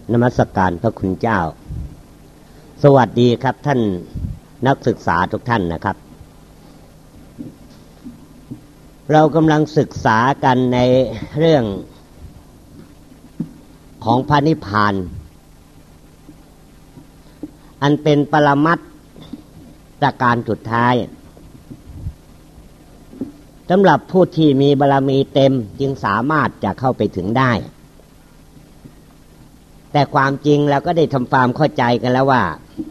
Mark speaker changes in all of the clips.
Speaker 1: นมัสการพระคุณเจ้าสวัสดีครับท่านนักศึกษาทุกท่านนะครับเรากำลังศึกษากันในเรื่องของพระนิพพานอันเป็นปรมัตถ์ประการสุดท้ายสำหรับผู้ที่มีบารมีเต็มจึงสามารถจะเข้าไปถึงได้แต่ความจริงเราก็ได้ทำความเข้าใจกันแล้วว่า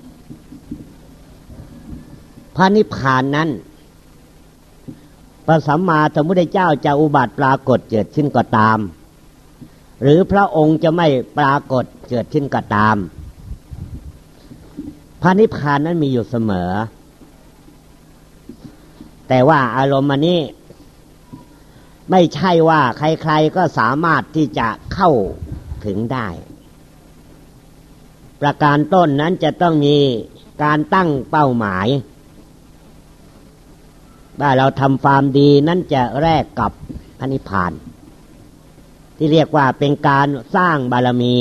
Speaker 1: พระนิพพานนั้นพระสัมมาสัมพุทธเจ้าจะอุบัติปรากฏเกิดขึ้นก็ตามหรือพระองค์จะไม่ปรากฏเกิดขึ้นก็ตามพระนิพพานนั้นมีอยู่เสมอแต่ว่าอารมณ์อันนี้ไม่ใช่ว่าใครๆก็สามารถที่จะเข้าถึงได้ประการต้นนั้นจะต้องมีการตั้งเป้าหมายว่าเราทำความดีนั้นจะแลกกับพระนิพพานที่เรียกว่าเป็นการสร้างบารมี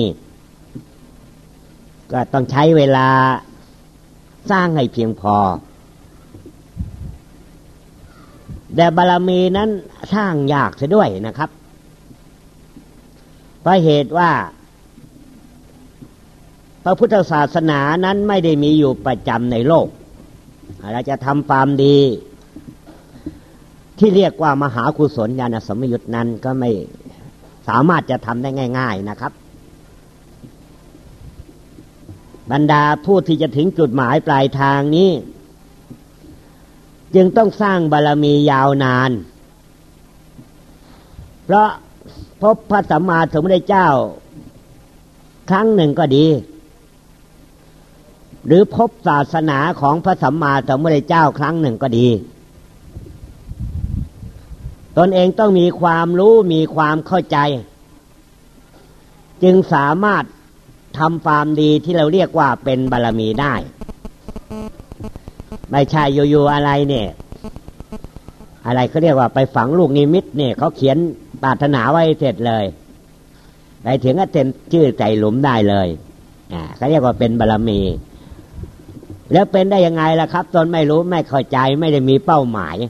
Speaker 1: ก็ต้องใช้เวลาสร้างให้เพียงพอแต่บารมีนั้นสร้างยากเสียด้วยนะครับเพราะเหตุว่าพระพุทธศาสนานั้นไม่ได้มีอยู่ประจำในโลกเราจะทำความดีที่เรียกว่ามหากุศลญาณสัมปยุตนั้นก็ไม่สามารถจะทำได้ง่ายๆนะครับบรรดาผู้ที่จะถึงจุดหมายปลายทางนี้จึงต้องสร้างบารมียาวนานเพราะพบพระสัมมาสัมพุทธเจ้าครั้งหนึ่งก็ดีหรือพบศาสนาของพระสัมมาสัมพุทธเจ้าครั้งหนึ่งก็ดีตนเองต้องมีความรู้มีความเข้าใจจึงสามารถทำความดีที่เราเรียกว่าเป็นบารมีได้ไม่ใช่อยู่ๆอะไรเนี่ยอะไรเขาเรียกว่าไปฝังลูกนิมิตเนี่ยเขาเขียนปรารถนาไว้เสร็จเลยไปถึงก็เต็มชื่อใส่หลุมได้เลยเขาเรียกว่าเป็นบารมีแล้วเป็นได้ยังไงล่ะครับตนไม่รู้ไม่เข้าใจไม่ได้มีเป้าหมาย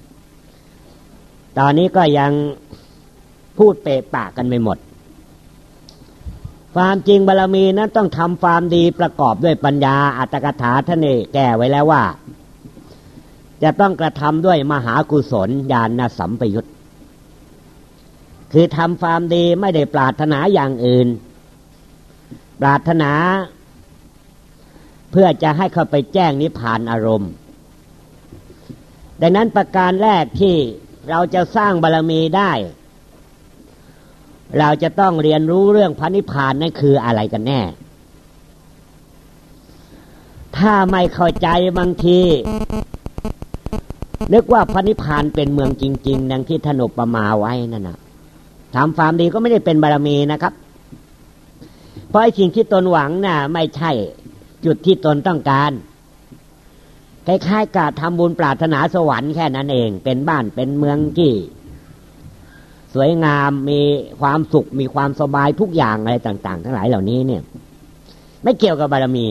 Speaker 1: ตอนนี้ก็ยังพูดเปะปากกันไม่หมดความจริงบารมีนั้นต้องทำความดีประกอบด้วยปัญญาอัตถกถาท่านนี่แก้ไว้แล้วว่าจะต้องกระทำด้วยมหากุศลญาณสัมปยุตคือทำความดีไม่ได้ปรารถนาอย่างอื่นปรารถนาเพื่อจะให้เข้าไปแจ้งนิพพานอารมณ์ดังนั้นประการแรกที่เราจะสร้างบารมีได้เราจะต้องเรียนรู้เรื่องพระนิพพานนั่นคืออะไรกันแน่ถ้าไม่เข้าใจบางทีนึกว่าพระนิพพานเป็นเมืองจริงๆดังที่ท่านอุปมาไว้นั่นน่ะทำความดีก็ไม่ได้เป็นบารมีนะครับเพราะไอ้สิ่งที่ตนหวังน่ะไม่ใช่จุดที่ตนต้องการคล้ายๆกับทำบุญปรารถนาสวรรค์แค่นั้นเองเป็นบ้านเป็นเมืองที่สวยงามมีความสุขมีความสบายทุกอย่างอะไรต่างๆทั้งหลายเหล่านี้เนี่ยไม่เกี่ยวกับบารมี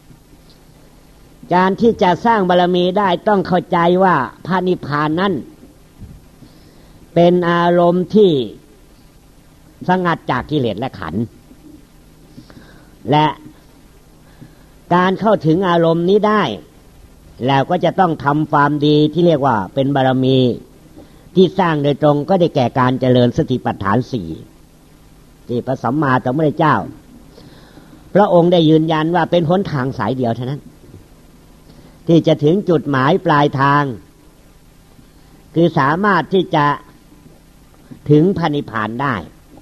Speaker 1: การที่จะสร้างบารมีได้ต้องเข้าใจว่าพระนิพพานนั้นเป็นอารมณ์ที่สงัดจากกิเลสและขันธ์และการเข้าถึงอารมณ์นี้ได้แล้วก็จะต้องทำความดีที่เรียกว่าเป็นบารมีที่สร้างโดยตรงก็ได้แก่การเจริญสติปัฏฐานสี่ที่พระสัมมาสัมพุทธเจ้าพระองค์ได้ยืนยันว่าเป็นหนทางสายเดียวเท่านั้นที่จะถึงจุดหมายปลายทางคือสามารถที่จะถึงพระนิพพานได้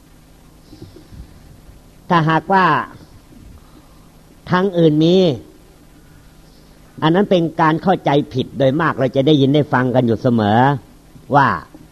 Speaker 1: ถ้าหากว่าทางอื่นมีอันนั้นเป็นการเข้าใจผิดโดยมากเราจะได้ยินได้ฟังกันอยู่เสมอว่า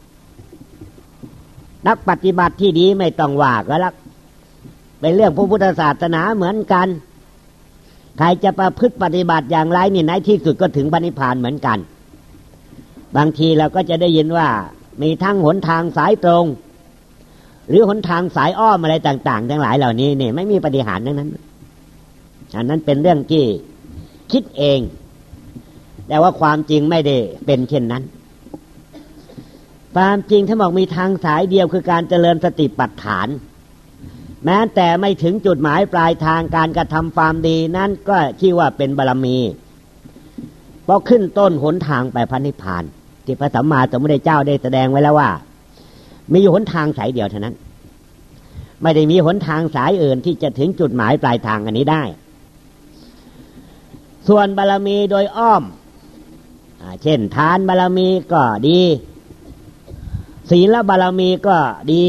Speaker 1: นักปฏิบัติที่ดีไม่ต้องว่าก็แล้วเป็นเรื่องพระพุทธศาสนาเหมือนกันใครจะประพฤติปฏิบัติอย่างไรนี่ในที่สุดก็ถึงพระนิพพานเหมือนกันบางทีเราก็จะได้ยินว่ามีทั้งหนทางสายตรงหรือหนทางสายอ้อมอะไรต่างๆทั้งหลายเหล่านี้เนี่ยไม่มีปาฏิหาริย์ทั้งนั้นอันนั้นเป็นเรื่องที่คิดเองแต่ว่าความจริงไม่ได้เป็นเช่นนั้นความจริงถ้าบอกมีทางสายเดียวคือการเจริญสติปัฏฐานแม้แต่ไม่ถึงจุดหมายปลายทางการกระทำความดีนั้นก็ชื่อว่าเป็นบารมีเพราะขึ้นต้นหนทางไปพระนิพพานที่พระสัมมาสัมพุทธเจ้าได้แสดงไว้แล้วว่ามีหนทางสายเดียวเท่านั้นไม่ได้มีหนทางสายอื่นที่จะถึงจุดหมายปลายทางอันนี้ได้ส่วนบารมีโดยอ้อมเช่นทานบารมีก็ดีศีลบารมีก็ดี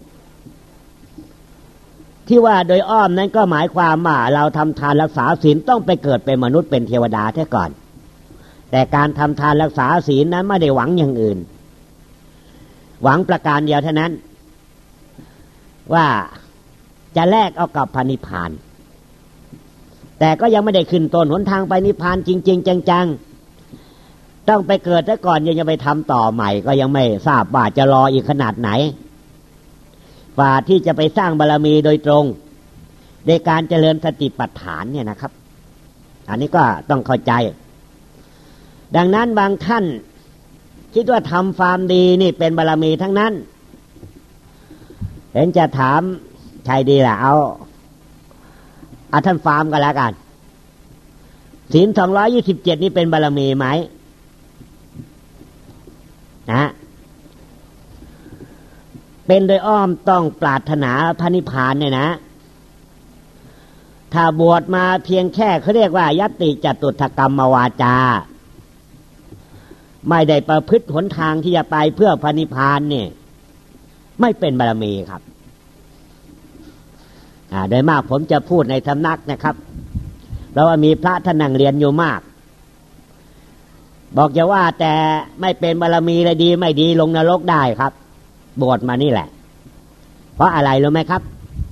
Speaker 1: ที่ว่าโดยอ้อมนั้นก็หมายความว่าเราทำทานรักษาศีลต้องไปเกิดเป็นมนุษย์เป็นเทวดาแท้ก่อนแต่การทำทานรักษาศีลนั้นไม่ได้หวังอย่างอื่นหวังประการเดียวเท่านั้นว่าจะแลกเอากับพระนิพพานแต่ก็ยังไม่ได้ขึ้นต้นหนทางไปนิพพานจริงๆจังๆต้องไปเกิดซะก่อนยังจะไปทำต่อใหม่ก็ยังไม่ทราบว่าจะรออีกขนาดไหนฝ่าที่จะไปสร้างบารมีโดยตรงในการเจริญสติปัฏฐานเนี่ยนะครับอันนี้ก็ต้องเข้าใจดังนั้นบางท่านคิดว่าทำความดีนี่เป็นบารมีทั้งนั้นเห็นจะถามใช่ดีล่ะเอาท่านฟาร์มกันแล้วกันศีล227นี่เป็นบารมีไหมนะเป็นโดยอ้อมต้องปรารถนาพระนิพพานเนี่ยนะถ้าบวชมาเพียงแค่เขาเรียกว่ายัตติจตุถกรรมวาจาไม่ได้ประพฤติหนทางที่จะไปเพื่อพระนิพพานเนี่ยไม่เป็นบารมีครับโดยมากผมจะพูดในสำนักนะครับเพราะว่ามีพระท่านนั่งเรียนอยู่มากบอกจะว่าแต่ไม่เป็นบารมีเลยดีไม่ดีลงนรกได้ครับบวชมานี่แหละเพราะอะไรรู้ไหมครับ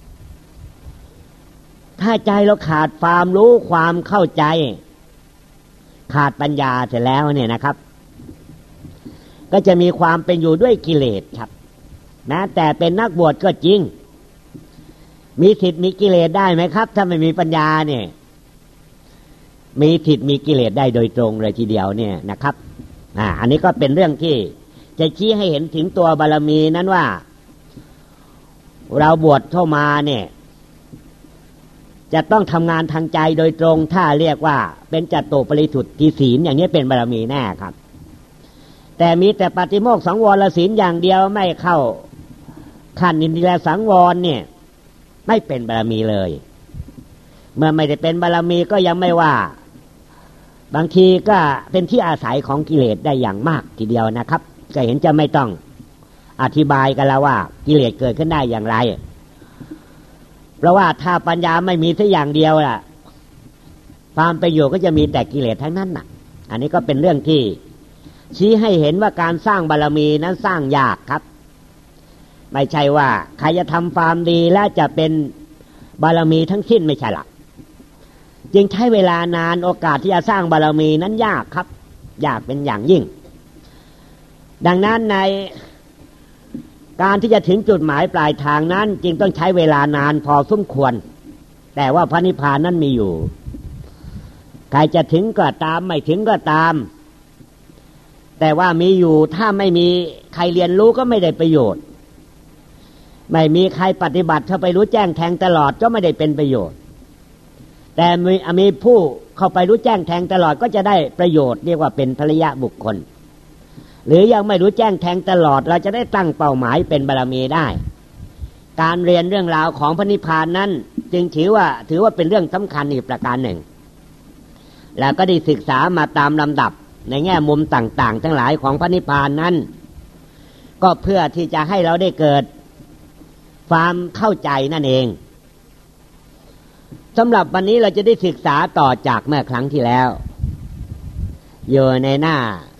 Speaker 1: ถ้าใจเราขาดความรู้ความเข้าใจขาดปัญญาเสร็จแล้วเนี่ยนะครับก็จะมีความเป็นอยู่ด้วยกิเลสครับนะแต่เป็นนักบวชก็จริงมีสิทธิ์มีกิเลสได้ไหมครับถ้าไม่มีปัญญาเนี่ยมีสิทธิ์มีกิเลสได้โดยตรงเลยทีเดียวเนี่ยนะครับอันนี้ก็เป็นเรื่องที่จะชี้ให้เห็นถึงตัวบารมีนั้นว่าเราบวชเข้ามาเนี่ยจะต้องทำงานทางใจโดยตรงถ้าเรียกว่าเป็นจัตโตปริสุทธิศีลอย่างนี้เป็นบารมีแน่ครับแต่มีแต่ปาฏิโมกข์สังวรศีลอย่างเดียวไม่เข้าขั้นอินทรียสังวรเนี่ยไม่เป็นบารมีเลยเมื่อไม่ได้เป็นบารมีก็ยังไม่ว่าบางทีก็เป็นที่อาศัยของกิเลสได้อย่างมากทีเดียวนะครับก็เห็นจะไม่ต้องอธิบายกันแล้วว่ากิเลสเกิดขึ้นได้อย่างไรเพราะว่าถ้าปัญญาไม่มีสักอย่างเดียวล่ะความประโยชน์ก็จะมีแต่กิเลสทั้งนั้นน่ะอันนี้ก็เป็นเรื่องที่ชี้ให้เห็นว่าการสร้างบารมีนั้นสร้างยากครับไม่ใช่ว่าใครจะทำความดีแล้วจะเป็นบารมีทั้งสิ้นไม่ใช่หรอกจึงใช้เวลานานโอกาสที่จะสร้างบารมีนั้นยากครับยากเป็นอย่างยิ่งดังนั้นในการที่จะถึงจุดหมายปลายทางนั้นจึงต้องใช้เวลานานพอสมควรแต่ว่าพระนิพพานนั้นมีอยู่ใครจะถึงก็ตามไม่ถึงก็ตามแต่ว่ามีอยู่ถ้าไม่มีใครเรียนรู้ก็ไม่ได้ประโยชน์ไม่มีใครปฏิบัติเข้าไปรู้แจ้งแทงตลอดก็ไม่ได้เป็นประโยชน์แต่มีผู้เข้าไปรู้แจ้งแทงตลอดก็จะได้ประโยชน์เรียกว่าเป็นภริยะบุคคลหรือยังไม่รู้แจ้งแทงตลอดเราจะได้ตั้งเป้าหมายเป็นบารมีได้การเรียนเรื่องราวของพระนิพพานนั้นจึงถือว่าเป็นเรื่องสำคัญอีกประการหนึ่งแล้วก็ได้ศึกษามาตามลำดับในแง่มุมต่างๆทั้งหลายของพระนิพพานนั้นก็เพื่อที่จะให้เราได้เกิดความเข้าใจนั่นเองสำหรับวันนี้เราจะได้ศึกษาต่อจากเมื่อครั้งที่แล้วอยู่ในหน้า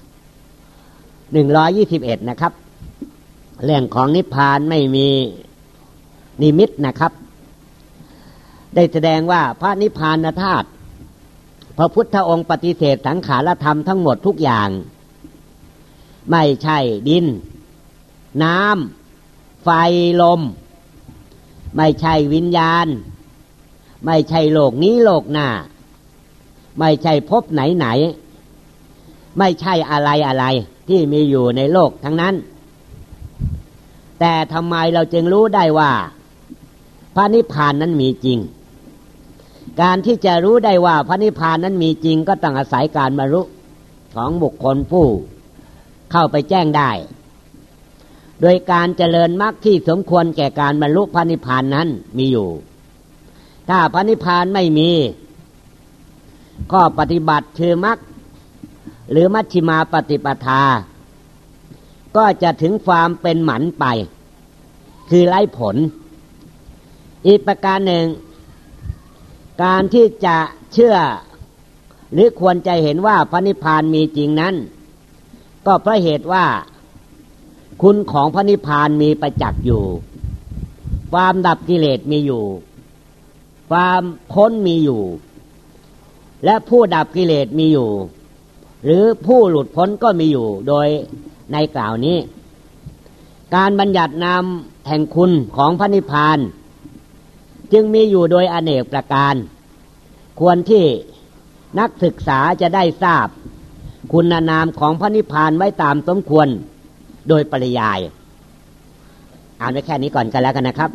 Speaker 1: 121นะครับเรื่องของนิพพานไม่มีนิมิตนะครับได้แสดงว่าพระนิพพานธาตุพระพุทธองค์ปฏิเสธสังขารธรรมทั้งหมดทุกอย่างไม่ใช่ดินน้ำไฟไฟลมไม่ใช่วิญญาณไม่ใช่โลกนี้โลกหน้าไม่ใช่ภพไหนไม่ใช่อะไรที่มีอยู่ในโลกทั้งนั้นแต่ทำไมเราจึงรู้ได้ว่าพระนิพพานนั้นมีจริงการที่จะรู้ได้ว่าพระนิพพานนั้นมีจริงก็ต้องอาศัยการบรรลุของบุคคลผู้เข้าไปแจ้งได้โดยการเจริญมรรคที่สมควรแก่การบรรลุพระนิพพานนั้นมีอยู่ถ้าพระนิพพานไม่มีข้อปฏิบัติคือมรรคหรือมัชฌิมาปฏิปทาก็จะถึงความเป็นหมันไปคือไร้ผลอีกประการหนึ่งการที่จะเชื่อหรือควรจะเห็นว่าพระนิพพานมีจริงนั้นก็เพราะเหตุว่าคุณของพระนิพพานมีประจักษ์อยู่ความดับกิเลสมีอยู่ความพ้นมีอยู่และผู้ดับกิเลสมีอยู่หรือผู้หลุดพ้นก็มีอยู่โดยในกล่าวนี้การบัญญัตินามแห่งคุณของพระนิพพานจึงมีอยู่โดยอเนกประการควรที่นักศึกษาจะได้ทราบคุณนามของพระนิพพานไว้ตามสมควรโดยปริยายอ่านไว้แค่นี้ก่อนกันแล้วกันนะครับ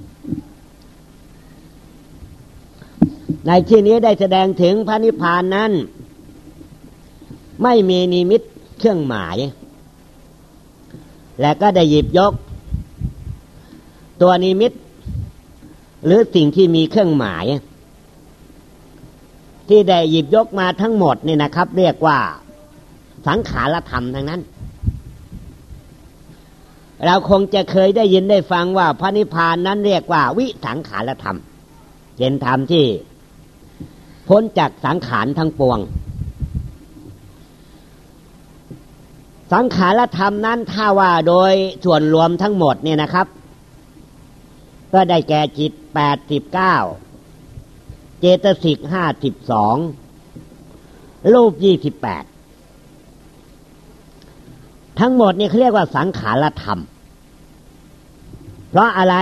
Speaker 1: ในที่นี้ได้แสดงถึงพระนิพพานนั้นไม่มีนิมิตเครื่องหมายและก็ได้หยิบยกตัวนิมิตหรือสิ่งที่มีเครื่องหมายที่ได้หยิบยกมาทั้งหมดนี่นะครับเรียกว่าสังขารธรรมทั้งนั้นเราคงจะเคยได้ยินได้ฟังว่าพระนิพพานนั้นเรียกว่าวิสังขารธรรมเป็นธรรมที่พ้นจากสังขารทั้งปวงสังขารธรรมนั้นถ้าว่าโดยส่วนรวมทั้งหมดเนี่ยนะครับก็ได้แก่จิต89เจตสิก52รูป28ทั้งหมดนี่เขาเรียกว่าสังขารธรรมเพราะอะไร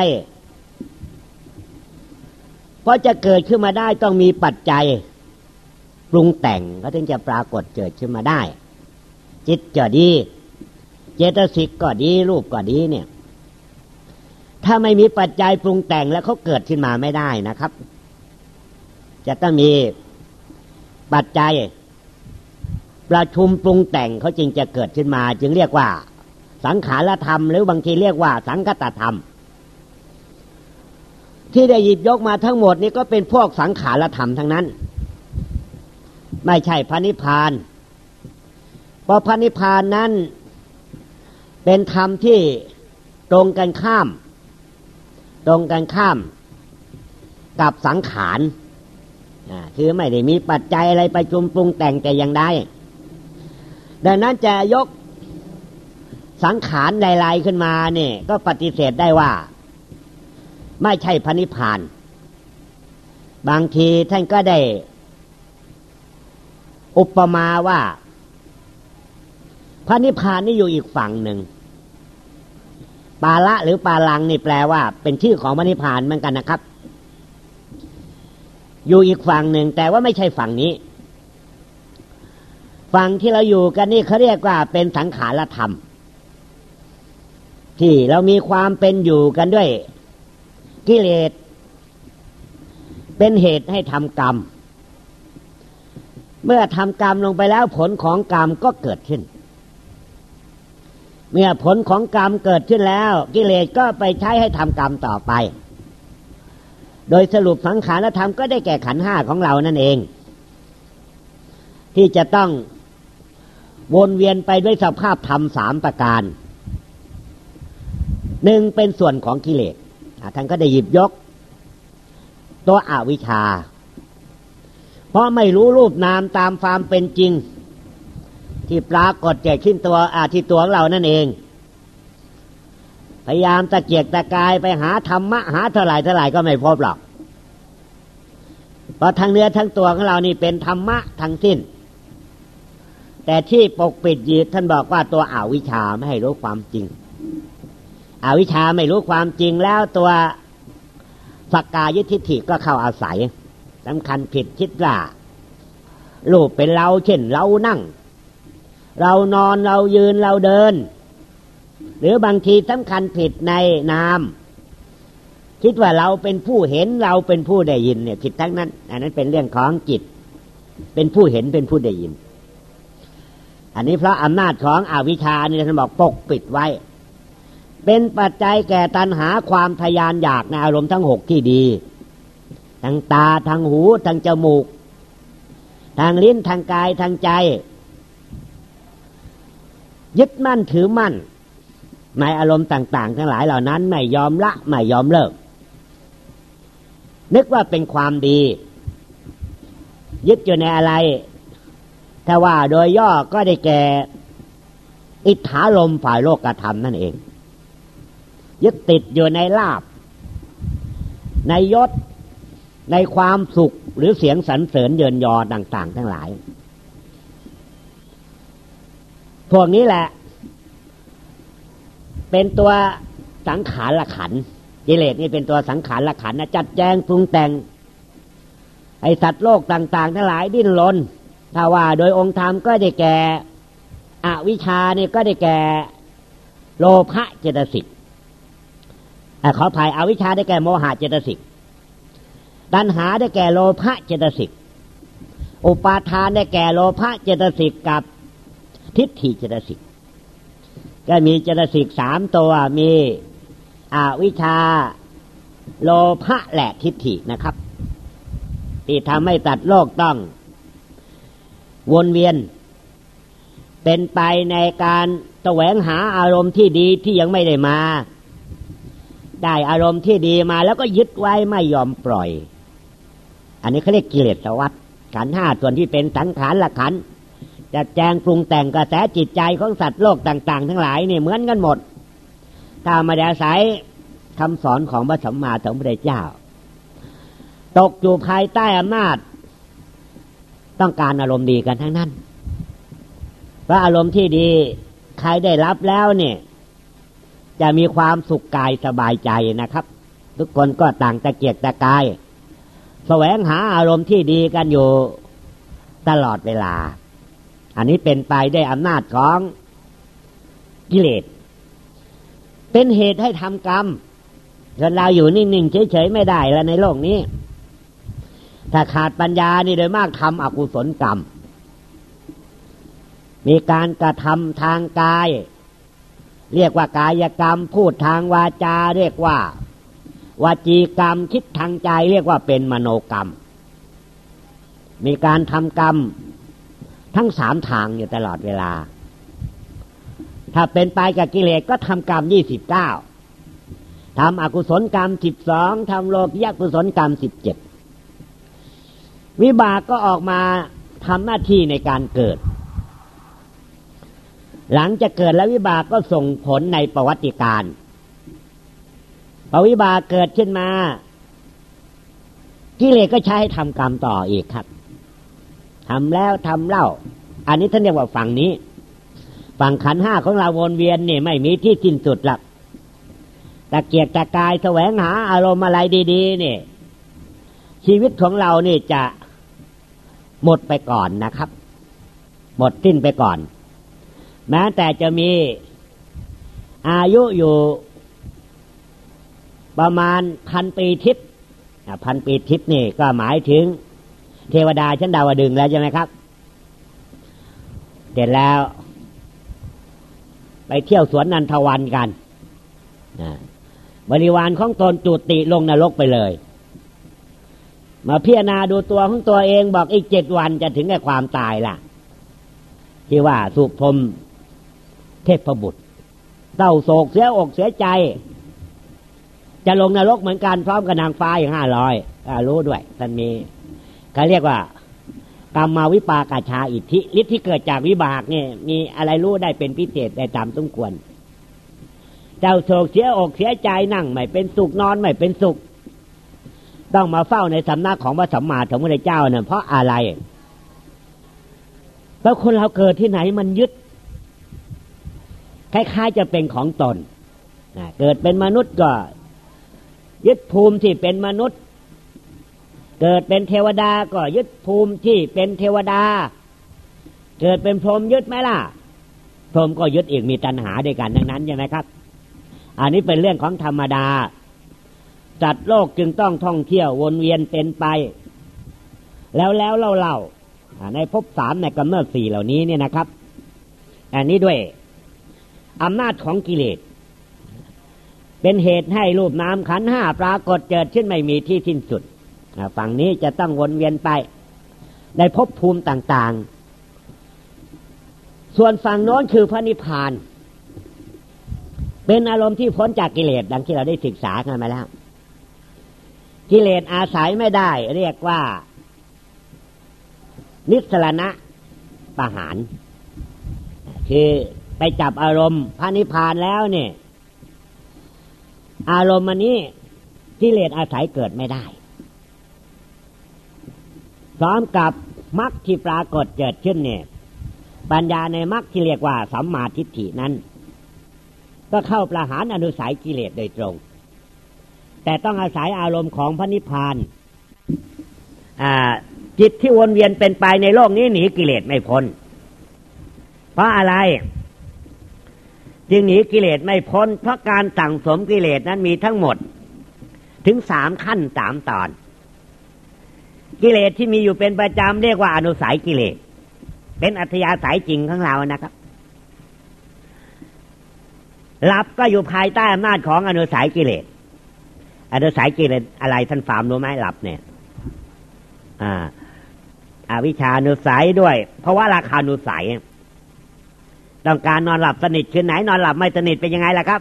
Speaker 1: เพราะจะเกิดขึ้นมาได้ต้องมีปัจจัยปรุงแต่งก็ถึงจะปรากฏเกิดขึ้นมาได้จิตก็ดีเจตสิกก็ดีรูปก็ดีเนี่ยถ้าไม่มีปัจจัยปรุงแต่งแล้วเขาเกิดขึ้นมาไม่ได้นะครับจะต้องมีปัจจัยประชุมปรุงแต่งเขาจึงจะเกิดขึ้นมาจึงเรียกว่าสังขารธรรมหรือบางทีเรียกว่าสังคตธรรมที่ได้หยิบยกมาทั้งหมดนี้ก็เป็นพวกสังขารธรรมทั้งนั้นไม่ใช่พระนิพพานเพราะพระนิพพานนั้นเป็นธรรมที่ตรงกันข้ามกับสังขารคือไม่ได้มีปัจจัยอะไรประชุมปรุงแต่งแต่อย่างใดดังนั้นจะยกสังขารใดๆขึ้นมาเนี่ยก็ปฏิเสธได้ว่าไม่ใช่พระนิพพานบางทีท่านก็ได้อุปมาว่าพระนิพพานนี่อยู่อีกฝั่งหนึ่งปาละหรือปาลังนี่แปลว่าเป็นชื่อของพระนิพพานเหมือนกันนะครับอยู่อีกฝั่งหนึ่งแต่ว่าไม่ใช่ฝั่งนี้ฝั่งที่เราอยู่กันนี่เขาเรียกว่าเป็นสังขารธรรมที่เรามีความเป็นอยู่กันด้วยกิเลสเป็นเหตุให้ทำกรรมเมื่อทำกรรมลงไปแล้วผลของกรรมก็เกิดขึ้นเมื่อผลของกรรมเกิดขึ้นแล้วกิเลสก็ไปใช้ให้ทำกรรมต่อไปโดยสรุปสังขารธรรมก็ได้แก่ขันธ์5ของเรานั่นเองที่จะต้องวนเวียนไปด้วยสภาพธรรม3ประการหนึ่งเป็นส่วนของกิเลสท่านก็ได้หยิบยกตัวอวิชชาเพราะไม่รู้รูปนามตามความเป็นจริงที่ปรากฏแก่ขึ้นตัวที่ตัวของเรานั่นเองพยายามตะเกียกตะกายไปหาธรรมะหาเท่าไหร่ก็ไม่พบหรอกเพราะทั้งเนื้อทั้งตัวของเรานี่เป็นธรรมะทั้งสิ้นแต่ที่ปกปิดอยู่ท่านบอกว่าตัวอวิชชาไม่ให้รู้ความจริงอวิชชาไม่รู้ความจริงแล้วตัวสักกายทิฏฐิก็เข้าอาศัยสำคัญผิดคิดว่ารูปเป็นเราเช่นเรานั่งเรานอนเรายืนเราเดินหรือบางทีสำคัญผิดในนามคิดว่าเราเป็นผู้เห็นเราเป็นผู้ได้ยินเนี่ยผิดทั้งนั้นอันนั้นเป็นเรื่องของจิตเป็นผู้เห็นเป็นผู้ได้ยินอันนี้เพราะอำนาจของอวิชชาเนี่ยท่านบอกปกปิดไว้เป็นปัจจัยแก่ตัณหาความทยานอยากในอารมณ์ทั้ง6ที่ดีทางตาทางหูทางจมูกทางลิ้นทางกายทางใจยึดมั่นถือมั่นในอารมณ์ต่างๆทั้งหลายเหล่านั้นไม่ยอมละไม่ยอมเลิกนึกว่าเป็นความดียึดอยู่ในอะไรถ้าว่าโดยย่อก็ได้แก่อิทธารมณ์ฝ่ายโลกธรรมนั่นเองยึดติดอยู่ในลาภในยศในความสุขหรือเสียงสรรเสริญเยินยอต่างๆทั้งหลายพวกนี้แหละเป็นตัวสังขารขันธ์กิเลสนี่เป็นตัวสังขารขันธ์นะจัดแจงปรุงแต่งไอ้สัตว์โลกต่างๆทั้งหลายดิ้นรนถ้าว่าโดยองค์ธรรมก็ได้แก่อวิชชานี่ก็ได้แก่โลภะเจตสิกขออภัยอวิชชาได้แก่โมหะเจตสิกตัณหาได้แก่โลภะเจตสิกอุปาทานได้แก่โลภะเจตสิกกับทิฏฐิเจตสิกก็มีเจตสิก3ตัวมีอวิชชาโลภะและทิฏฐินะครับที่ทำให้ตัดโลกต้องวนเวียนเป็นไปในการแสวงหาอารมณ์ที่ดีที่ยังไม่ได้มาได้อารมณ์ที่ดีมาแล้วก็ยึดไว้ไม่ยอมปล่อยอันนี้เขาเรียกกิเลสวัฏขันธ์5ส่วนที่เป็นสังขารขันธ์จัดแจงปรุงแต่งกระแสจิตใจของสัตว์โลกต่างๆทั้งหลายนี่เหมือนกันหมดถ้าไม่ได้อาศัยคำสอนของพระสัมมาสัมพุทธเจ้าตกอยู่ภายใต้อำนาจต้องการอารมณ์ดีกันทั้งนั้นเพราะอารมณ์ที่ดีใครได้รับแล้วเนี่ยจะมีความสุขกายสบายใจนะครับทุกคนก็ต่างตะเกียกตะกายแสวงหาอารมณ์ที่ดีกันอยู่ตลอดเวลาอันนี้เป็นไปได้อำนาจของกิเลสเป็นเหตุให้ทำกรรมจนเราอยู่นิ่งๆเฉยๆไม่ได้แล้วในโลกนี้ถ้าขาดปัญญานี่โดยมากทำอกุศลกรรมมีการกระทำทางกายเรียกว่ากายกรรมพูดทางวาจาเรียกว่าวจีกรรมคิดทางใจเรียกว่าเป็นมโนกรรมมีการทำกรรมทั้ง3ทางอยู่ตลอดเวลาถ้าเป็นไปกับกิเลสก็ทำกรรม29ทำอกุศลกรรม12ทำโลภะกุศลกรรม17วิบากก็ออกมาทำหน้าที่ในการเกิดหลังจากเกิดแล้ววิบากก็ส่งผลในประวัติการพอวิบากเกิดขึ้นมากิเลสก็ใช้ให้ทำกรรมต่ออีกครับทำแล้วทำเล่าอันนี้ท่านเรียกว่าฝั่งนี้ฝั่งขันธ์5ของเราวนเวียนนี่ไม่มีที่สิ้นสุดหรอกตะเกียกตะกายแสวงหาอารมณ์อะไรดีๆนี่ชีวิตของเรานี่จะหมดไปก่อนนะครับหมดสิ้นไปก่อนแม้แต่จะมีอายุอยู่ประมาณ1,000 ปีทิพย์1,000 ปีทิพย์นี่ก็หมายถึงเทวดาชั้นดาวดึงส์แล้วใช่ไหมครับเสร็จแล้วไปเที่ยวสวนนันทวันกันบริวารของตนจุติลงนรกไปเลยมาพิจารณาดูตัวของตัวเองบอกอีก7 วันจะถึงแก่ความตายล่ะที่ว่าสุพรหมเทพบุตรเศร้าโศกเสียอกเสียใจจะลงนรกเหมือนกันพร้อมกับนางฟ้าอย่าง500รู้ด้วยท่านมีเขาเรียกว่ากรรมวิปากชาอิทธิฤทธิ์ที่เกิดจากวิบากเนี่ยมีอะไรรู้ได้เป็นพิเศษได้ตามสมควรเจ้าโศกเสียอกเสียใจนั่งไม่เป็นสุขนอนไม่เป็นสุขต้องมาเฝ้าในสำนักของพระสัมมาสัมพุทธเจ้าเนี่ยเพราะอะไรเพราะคนเราเกิดที่ไหนมันยึดคล้ายๆจะเป็นของตนเกิดเป็นมนุษย์ก็ยึดภูมิที่เป็นมนุษย์เกิดเป็นเทวดาก็ยึดภูมิที่เป็นเทวดาเกิดเป็นพรหมยึดไหมล่ะพรหมก็ยึดอีกมีตัณหาด้วยกันดังนั้นใช่ไหมครับอันนี้เป็นเรื่องของธรรมดาจัดโลกจึงต้องท่องเที่ยววนเวียนเป็นไปแล้วเล่าในภพสามในกำเนิดสี่เหล่านี้เนี่ยนะครับอันนี้ด้วยอำนาจของกิเลสเป็นเหตุให้รูปนามขันธ์ห้าปรากฏเกิดขึ้นไม่มีที่สิ้นสุดฝั่งนี้จะต้องวนเวียนไปในภพภูมิต่างๆส่วนฝั่งโน้นคือพระนิพพานเป็นอารมณ์ที่พ้นจากกิเลสดังที่เราได้ศึกษากันมาแล้วกิเลสอาศัยไม่ได้เรียกว่านิสสรณะปหารคือไปจับอารมณ์พระนิพพานแล้วเนี่ยอารมณ์อันนี้กิเลสอาศัยเกิดไม่ได้พร้อมกับมรรคที่ปรากฏเกิดขึ้นเนี่ยปัญญาในมรรคที่เรียกว่าสัมมาทิฏฐินั้นก็เข้าประหารอนุสัยกิเลสโดยตรงแต่ต้องอาศัยอารมณ์ของพระนิพพานจิตที่วนเวียนเป็นไปในโลกนี้หนีกิเลสไม่พ้นเพราะอะไรจึงหนีกิเลสไม่พ้นเพราะการสั่งสมกิเลสนั้นมีทั้งหมดถึง3ขั้น3ตอนกิเลสที่มีอยู่เป็นประจำเรียกว่าอนุสัยกิเลสเป็นอัธยาศัยจริงของเรานะครับหลับก็อยู่ภายใต้อำนาจของอนุสัยกิเลสอนุสัยกิเลสอะไรท่านฟาร์มรู้ไหมหลับเนี่ยอวิชชานุสัยด้วยเพราะว่าราคานุสัยต้องการนอนหลับสนิทคืนไหนนอนหลับไม่สนิทเป็นยังไงล่ะครับ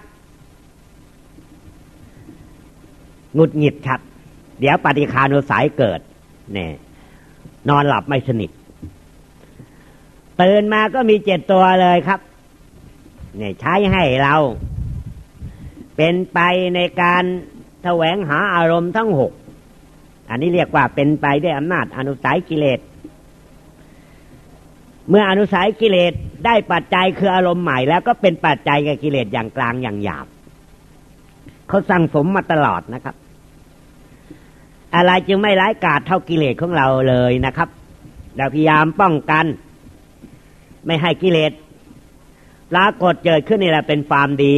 Speaker 1: หงุดหงิดครับเดี๋ยวปฏิฆานุสัยเกิดเนี่ยนอนหลับไม่สนิทตื่นมาก็มี7ตัวเลยครับเนี่ยใช้ให้เราเป็นไปในการแสวงหาอารมณ์ทั้ง6อันนี้เรียกว่าเป็นไปด้วยอำนาจอนุสัยกิเลสเมื่ออนุสัยกิเลสได้ปัจจัยคืออารมณ์ใหม่แล้วก็เป็นปัจจัยกับกิเลสอย่างกลางอย่างหยาบเขาสั่งสมมาตลอดนะครับอะไรจึงไม่ร้ายกาจเท่ากิเลสของเราเลยนะครับเราพยายามป้องกันไม่ให้กิเลสปรากฏเกิดขึ้นนี่แหละเป็นความดี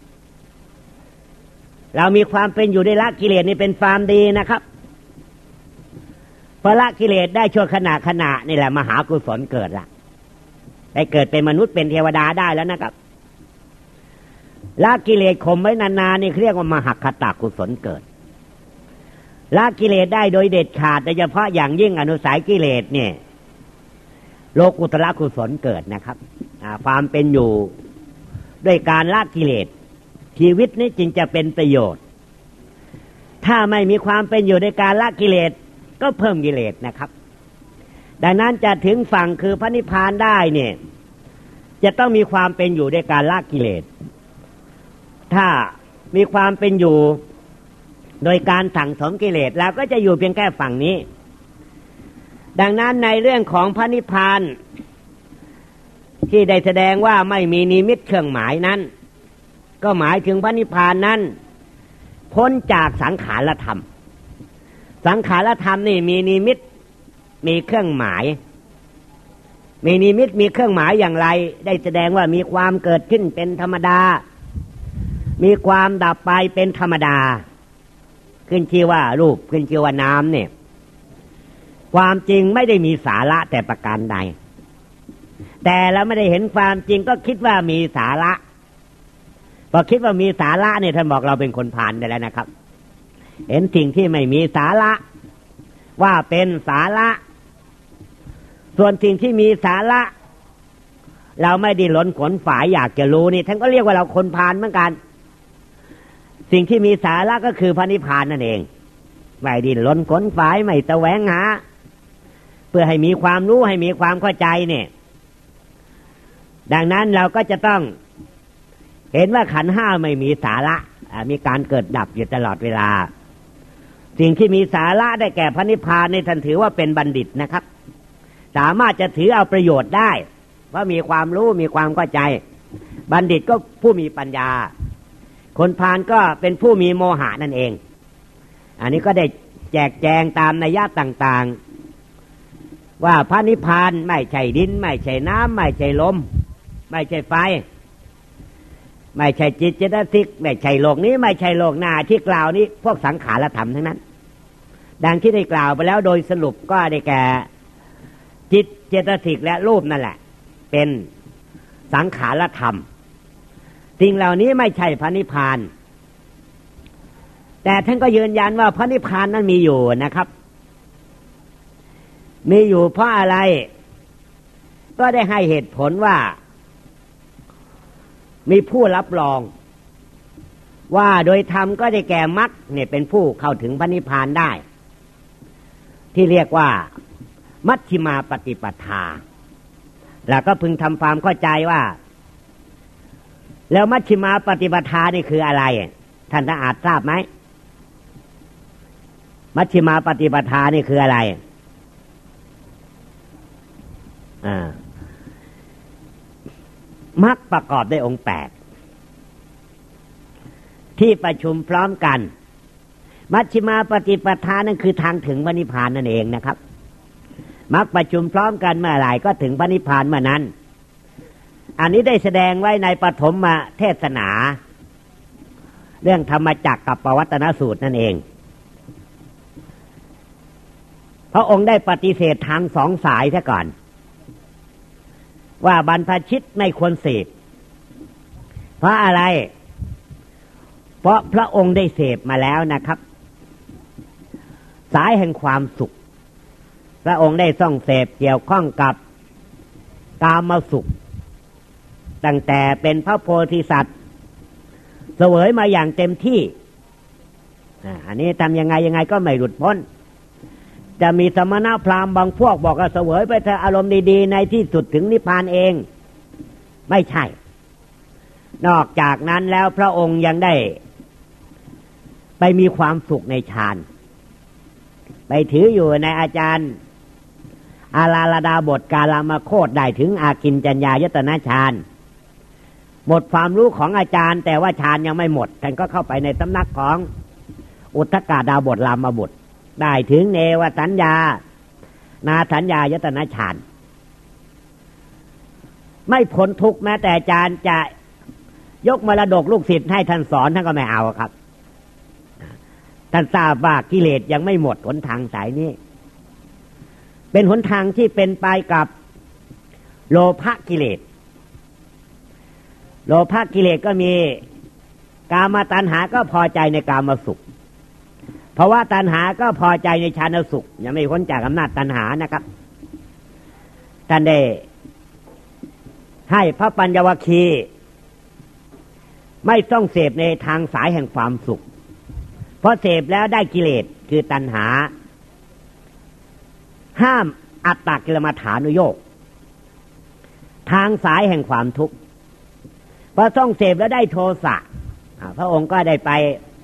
Speaker 1: เรามีความเป็นอยู่ได้ละกิเลสนี่เป็นความดีนะครับพอละกิเลสได้ชั่วขณะนี่แหละมหากุศลเกิดละได้เกิดเป็นมนุษย์เป็นเทวดาได้แล้วนะครับละกิเลสข่มไว้นานๆนี่เรียกว่ามหคตกุศลเกิดละกิเลสได้โดยเด็ดขาดโดยเฉพาะอย่างยิ่งอนุสัยกิเลสเนี่ยโลกุตระกุศลเกิดนะครับความเป็นอยู่ด้วยการละกิเลสชีวิตนี้จึงจะเป็นประโยชน์ถ้าไม่มีความเป็นอยู่ในการละกิเลสก็เพิ่มกิเลสนะครับดังนั้นจะถึงฝั่งคือพระนิพพานได้เนี่ยจะต้องมีความเป็นอยู่ในการละกิเลสถ้ามีความเป็นอยู่โดยการสั่งสมกิเลสแล้วก็จะอยู่เพียงแค่ฝั่งนี้ดังนั้นในเรื่องของพระนิพพานที่ได้แสดงว่าไม่มีนิมิตเครื่องหมายนั้นก็หมายถึงพระนิพพานนั้นพ้นจากสังขารธรรมสังขารธรรมนี่มีนิมิตมีเครื่องหมายมีนิมิตมีเครื่องหมายอย่างไรได้แสดงว่ามีความเกิดขึ้นเป็นธรรมดามีความดับไปเป็นธรรมดาขึ้นชื่อว่ารูปขึ้นชื่อว่านามเนี่ยความจริงไม่ได้มีสาระแต่ประการใดแต่เราไม่ได้เห็นความจริงก็คิดว่ามีสาระพอคิดว่ามีสาระเนี่ยท่านบอกเราเป็นคนผ่านได้แล้วนะครับเห็นสิ่งที่ไม่มีสาระว่าเป็นสาระส่วนสิ่งที่มีสาระเราไม่ดิ้นรนขวนขวายอยากจะรู้นี่ท่านก็เรียกว่าเราคนผ่านเหมือนกันสิ่งที่มีสาระก็คือพระนิพพานนั่นเองไม่ดิ้นรนขวนขวายไม่แสวงหาเพื่อให้มีความรู้ให้มีความเข้าใจเนี่ยดังนั้นเราก็จะต้องเห็นว่าขันธ์ห้าไม่มีสาระมีการเกิดดับอยู่ตลอดเวลาสิ่งที่มีสาระได้แก่พระนิพพานในท่านถือว่าเป็นบัณฑิตนะครับสามารถจะถือเอาประโยชน์ได้เพราะมีความรู้มีความเข้าใจบัณฑิตก็ผู้มีปัญญาคคนพาลก็เป็นผู้มีโมหะนั่นเองอันนี้ก็ได้แจกแจงตามนัยยะต่างๆว่าพระนิพพานไม่ใช่ดินไม่ใช่น้ำไม่ใช่ลมไม่ใช่ไฟไม่ใช่จิตเจตสิกไม่ใช่โลกนี้ไม่ใช่โลกหน้าที่กล่าวนี้พวกสังขารธรรมทั้งนั้นดังที่ได้กล่าวไปแล้วโดยสรุปก็ได้แก่จิตเจตสิกและรูปนั่นแหละเป็นสังขารธรรมสิ่งเหล่านี้ไม่ใช่พระนิพพานแต่ท่านก็ยืนยันว่าพระนิพพานนั้นมีอยู่นะครับมีอยู่เพราะอะไรก็ได้ให้เหตุผลว่ามีผู้รับรองว่าโดยธรรมก็ได้แก่มรรคเนี่ยเป็นผู้เข้าถึงพระนิพพานได้ที่เรียกว่ามัชฌิมาปฏิปทาแล้วก็พึงทำความเข้าใจว่าแล้วมัชฌิมาปฏิปทานี่คืออะไรท่านอาจทราบไหมมัชฌิมาปฏิปทานี่คืออะไรมรรคประกอบด้วยองค์8ที่ประชุมพร้อมกันมัชฌิมาปฏิปทานั่นคือทางถึงพระนิพพานนั่นเองนะครับมรรคประชุมพร้อมกันเมื่อไหร่ก็ถึงพระนิพพานเมื่อนั้นอันนี้ได้แสดงไว้ในปฐมเทศนาเรื่องธรรมจักรกับปวัตตนสูตรนั่นเองพระองค์ได้ปฏิเสธทางสองสายซะก่อนว่าบรรพชิตไม่ควรเสพเพราะอะไรเพราะพระองค์ได้เสพมาแล้วนะครับสายแห่งความสุขพระองค์ได้ส่องเสพเกี่ยวข้องกับกามสุขตั้งแต่เป็นพระโพธิสัตว์เสวยมาอย่างเต็มที่อันนี้ทำยังไงก็ไม่หลุดพ้นจะมีสมณพราหมณ์บางพวกบอกว่าเสวยไปเถอะอารมณ์ดีๆในที่สุดถึงนิพพานเองไม่ใช่นอกจากนั้นแล้วพระองค์ยังได้ไปมีความสุขในฌานไปถืออยู่ในอาจารย์อาราลดาบทกาลามโคตได้ถึงอากินจัญญายตนะฌานหมดความรู้ของอาจารย์แต่ว่าฌานยังไม่หมดท่านก็เข้าไปในสำนักของอุทธกดาบทรามบุตรได้ถึงเนวสัญญานาสัญญายตนะฌานไม่พ้นทุกข์แม้แต่อาจารย์จะยกมรดกลูกศิษย์ให้ท่านสอนท่านก็ไม่เอาครับท่านทราบว่ากิเลสยังไม่หมดหนทางสายนี้เป็นหนทางที่เป็นไปกับโลภะกิเลสโลภะกิเลสก็มีกามตัณหาก็พอใจในกามสุขเพราะว่าตัณหาก็พอใจในฌานสุขยังไม่พ้นจากอำนาจตัณหานะครับท่านได้ให้พระปัญญวคีไม่ต้องเสพในทางสายแห่งความสุขเพราะเสพแล้วได้กิเลสคือตัณหาห้ามอัตตกิลมัฏฐานุโยคทางสายแห่งความทุกข์พอต้องเสพแล้วได้โทสะพระองค์ก็ได้ไป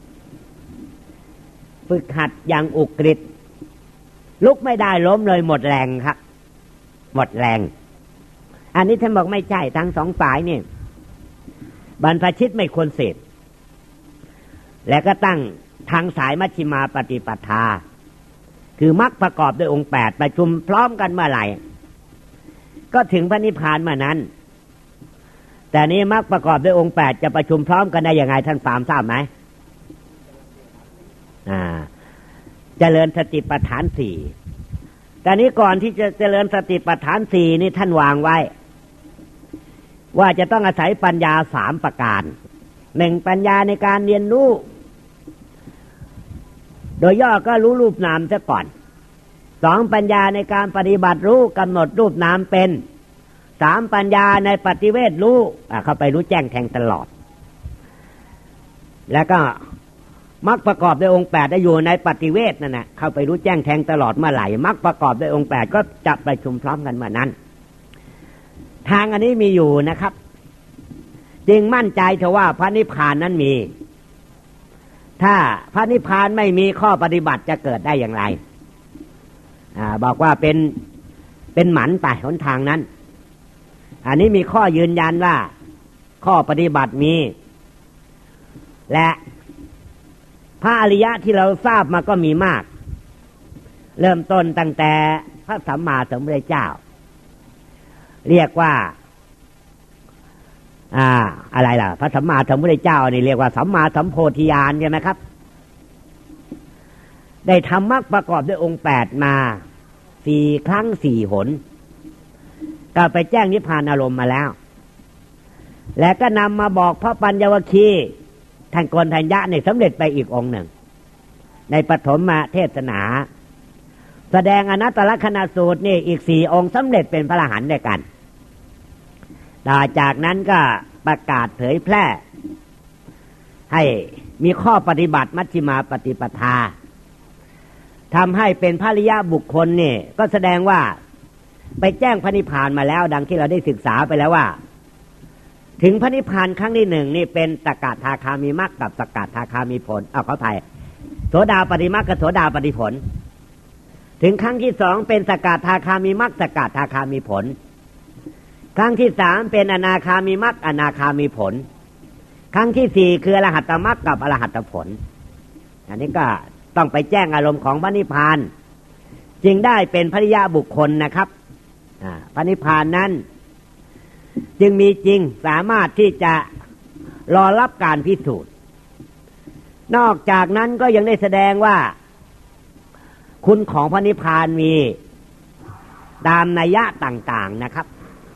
Speaker 1: ฝึกหัดอย่างอุกฤษลุกไม่ได้ล้มเลยหมดแรงครับหมดแรงอันนี้ท่านบอกไม่ใช่ทั้งสองฝ่ายนี่บรรพชิตไม่ควรเสพและก็ตั้งทางสายมัชฌิมาปฏิปทาคือมรรคประกอบด้วยองค์8ประชุมพร้อมกันเมื่อไหร่ก็ถึงพระนิพพานเมื่อนั้นแต่นี้มรรคประกอบด้วยองค์8จะประชุมพร้อมกันได้ยังไงท่านฟาร์มทราบไหมเจริญสติปัฏฐาน4แต่นี้ก่อนที่จะเจริญสติปัฏฐาน4นี่ท่านวางไว้ว่าจะต้องอาศัยปัญญา3ประการ1ปัญญาในการเรียนรู้โดยย่อก็รู้รูปนามซะก่อน2ปัญญาในการปฏิบัติรู้กำหนดรูปนามเป็น3ปัญญาในปฏิเวทรู้เข้าไปรู้แจ้งแทงตลอดแล้วก็มรรคประกอบด้วยองค์8ได้อยู่ในปฏิเวทนั่นน่ะเข้าไปรู้แจ้งแทงตลอดเมื่อไหร่มรรคประกอบด้วยองค์8ก็จะประชุมพร้อมกันเมื่อนั้นทางอันนี้มีอยู่นะครับจึงมั่นใจเถอะว่าพระนิพพานนั้นมีถ้าพระนิพพานไม่มีข้อปฏิบัติจะเกิดได้อย่างไรบอกว่าเป็นหมันไปหนทางนั้นอันนี้มีข้อยืนยันว่าข้อปฏิบัติมีและพระอริยะที่เราทราบมาก็มีมากเริ่มต้นตั้งแต่พระสัมมาสัมพุทธเจ้าเรียกว่าอะไรล่ะพระสัมมาสัมพุทธเจ้านี่เรียกว่าสัมมาสัมโพธิญาณใช่ไหมครับได้ทำมรรคประกอบด้วยองค์8มา4 ครั้ง 4 หนก็ไปแจ้งนิพพานอารมณ์มาแล้วและก็นำมาบอกพระปัญญวคีท่านโกณฑัญญะเนี่ยสำเร็จไปอีกองค์หนึ่งในปฐมเทศนาแสดงอนัตตลักษณสูตรนี่อีก4 องค์สำเร็จเป็นพระอรหันต์ด้วยกันต่อจากนั้นก็ประกาศเผยแพร่ให้มีข้อปฏิบัติมัชฌิมาปฏิปทาทำให้เป็นพระอริยบุคคลนี่ก็แสดงว่าไปแจ้งพระนิพพานมาแล้วดังที่เราได้ศึกษาไปแล้วว่าถึงพระนิพพานครั้งที่1นี่เป็นสกทาคามีมรรคกับสกทาคามีผลขออภัยโสดาปัตติมรรคกับโสดาปัตติผลถึงครั้งที่2เป็นสกทาคามีมรรคสกทาคามีผลครั้งที่3เป็นอนาคามีมรรคอนาคามีผลครั้งที่4คืออรหัตตมรรคกับอรหัตตผลอันนี้ก็ต้องไปแจ้งอารมณ์ของพระนิพพานจึงได้เป็นพระอริยบุคคลนะครับพระนิพพานนั้นจึงมีจริงสามารถที่จะรอรับการพิสูจน์นอกจากนั้นก็ยังได้แสดงว่าคุณของพระนิพพานมีตามนัยยะต่างๆนะครับ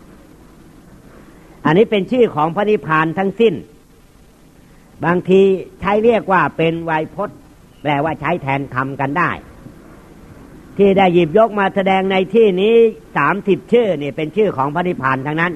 Speaker 1: อันนี้เป็นชื่อของพระนิพพานทั้งสิ้นบางทีใช้เรียกว่าเป็นไวยพจน์แปลว่าใช้แทนคำกันได้ที่ได้หยิบยกมาแสดงในที่นี้30 ชื่อนี่เป็นชื่อของพระนิพพานทั้งนั้น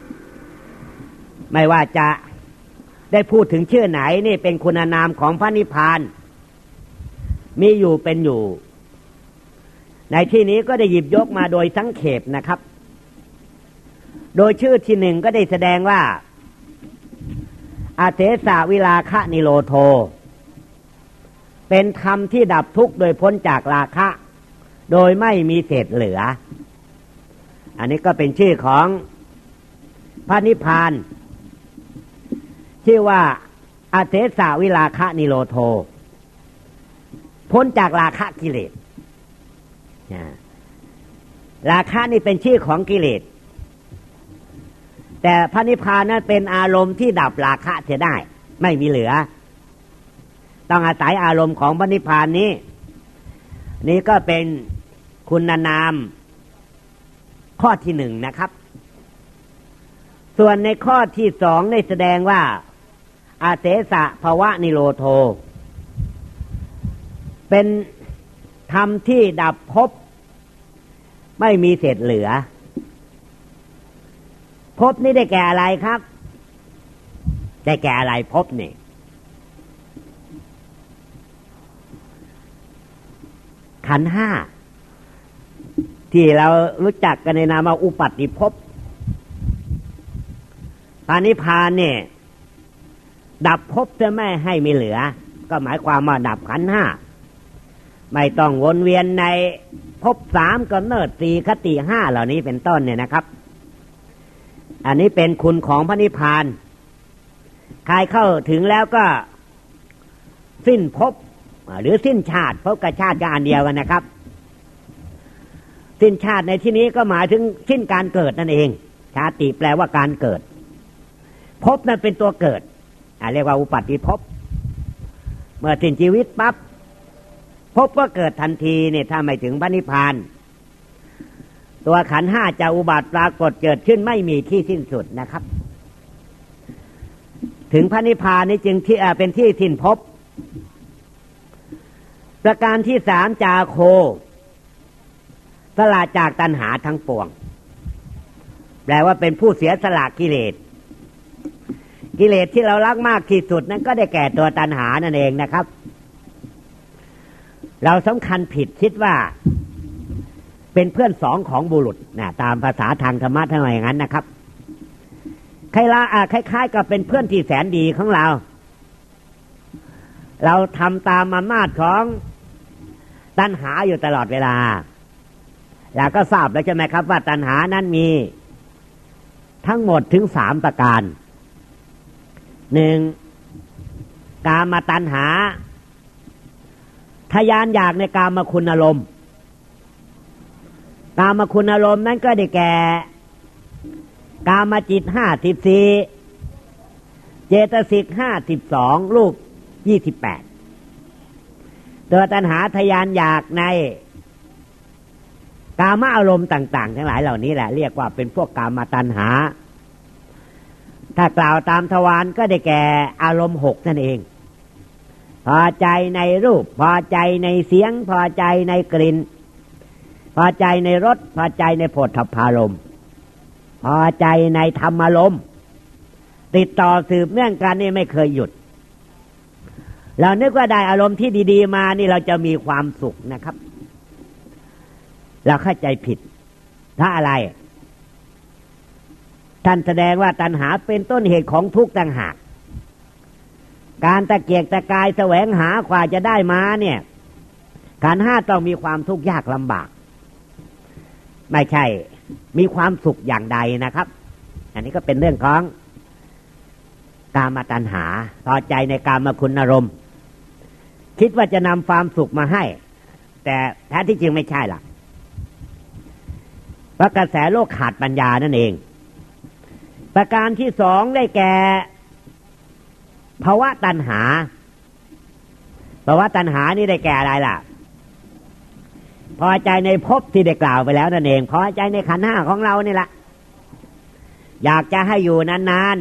Speaker 1: ไม่ว่าจะได้พูดถึงชื่อไหนนี่เป็นคุณนามของพระนิพพานมีอยู่เป็นอยู่ในที่นี้ก็ได้หยิบยกมาโดยสังเขปนะครับโดยชื่อที่1ก็ได้แสดงว่าอาเทสาวิราคะนิโรโธเป็นธรรมที่ดับทุกข์โดยพ้นจากราคะโดยไม่มีเศษเหลืออันนี้ก็เป็นชื่อของพระนิพพานชื่อว่าอาเทสาวิราคะนิโรโธพ้นจากราคะกิเลสราคะนี่เป็นชื่อของกิเลสแต่พระนิพพานนั้นเป็นอารมณ์ที่ดับราคะเสียได้ไม่มีเหลือต้องอาศัยอารมณ์ของพระนิพพานนี้นี่ก็เป็นคุณนามข้อที่1นะครับส่วนในข้อที่2ได้แสดงว่าอาเสสะภวะนิโรโธเป็นธรรมที่ดับภพไม่มีเศษเหลือภพนี้ได้แก่อะไรครับได้แก่อะไรภพนี่ขันธ์5ที่เรารู้จักกันในนามว่าอุปัฏฐิภพพระนิพพานเนี่ยดับภพจะไม่ให้มีเหลือก็หมายความว่าดับขันธ์5ไม่ต้องวนเวียนในภพ3กำเนิด4คติ5เหล่านี้เป็นต้นเนี่ยนะครับอันนี้เป็นคุณของพระนิพพานใครเข้าถึงแล้วก็สิ้นภพหรือสิ้นชาติภพกับชาติก็อันเดียวกันนะครับสิ้นชาติในที่นี้ก็หมายถึงสิ้นการเกิดนั่นเองชาติแปลว่าการเกิดภพนั้นเป็นตัวเกิดเรียกว่าอุปัฏฐิภพเมื่อสิ้นชีวิตปั๊บภพก็เกิดทันทีเนี่ยถ้าไม่ถึงพระนิพพานตัวขันธ์5จะอุบัติปรากฏเกิดขึ้นไม่มีที่สิ้นสุดนะครับถึงพระนิพพานนี้จึงที่เป็นที่สิ้นภพประการที่3จาโคสละจากตัณหาทั้งปวงแปลว่าเป็นผู้เสียสละกิเลสที่เรารักมากที่สุดนั้นก็ได้แก่ตัวตัณหานั่นเองนะครับเราสำคัญผิดคิดว่าเป็นเพื่อน2ของบุรุษตามภาษาทางธรรมะทั้งหลายอย่างนั้นนะครับคล้ายๆกับเป็นเพื่อนที่แสนดีของเราทำตามอำนาจของตัณหาอยู่ตลอดเวลาแล้วก็ทราบแล้วใช่ไหมครับว่าตัณหานั้นมีทั้งหมดถึง3ประการ1 กามตัณหาทยานอยากในกามคุณอารมณ์กามคุณอารมณ์นั้นก็ได้แก่กามจิต54เจตสิก52รูป28ตัวตัณหาทยานอยากในกามอารมณ์ต่างๆทั้งหลายเหล่านี้แหละเรียกว่าเป็นพวกกามตัณหาถ้ากล่าวตามทวารก็ได้แก่อารมณ์6นั่นเองพอใจในรูปพอใจในเสียงพอใจในกลิ่นพอใจในรสพอใจในโผฏฐัพพารมณ์พอใจในธรรมารมณ์ติดต่อสืบเนื่องกันนี่ไม่เคยหยุดเรานึกว่าได้อารมณ์ที่ดีๆมานี่เราจะมีความสุขนะครับเราเข้าใจผิดถ้าอะไรท่านแสดงว่าตัณหาเป็นต้นเหตุของทุกข์ต่างหากการตะเกียกตะกายแสวงหากว่าจะได้มาเนี่ยขันธ์ห้าต้องมีความทุกข์ยากลำบากไม่ใช่มีความสุขอย่างใดนะครับอันนี้ก็เป็นเรื่องของกามตัณหาพอใจในกามคุณอารมณ์คิดว่าจะนำความสุขมาให้แต่แท้ที่จริงไม่ใช่ล่ะเพราะกระแสโลกขาดปัญญานั่นเองประการที่สองได้แก่ภวะตัณหาภวะตัณหานี่ได้แก่อะไรล่ะพอใจในภพที่ได้กล่าวไปแล้วนั่นเองพอใจในขันธ์ห้าของเรานี่แหละอยากจะให้อยู่นาน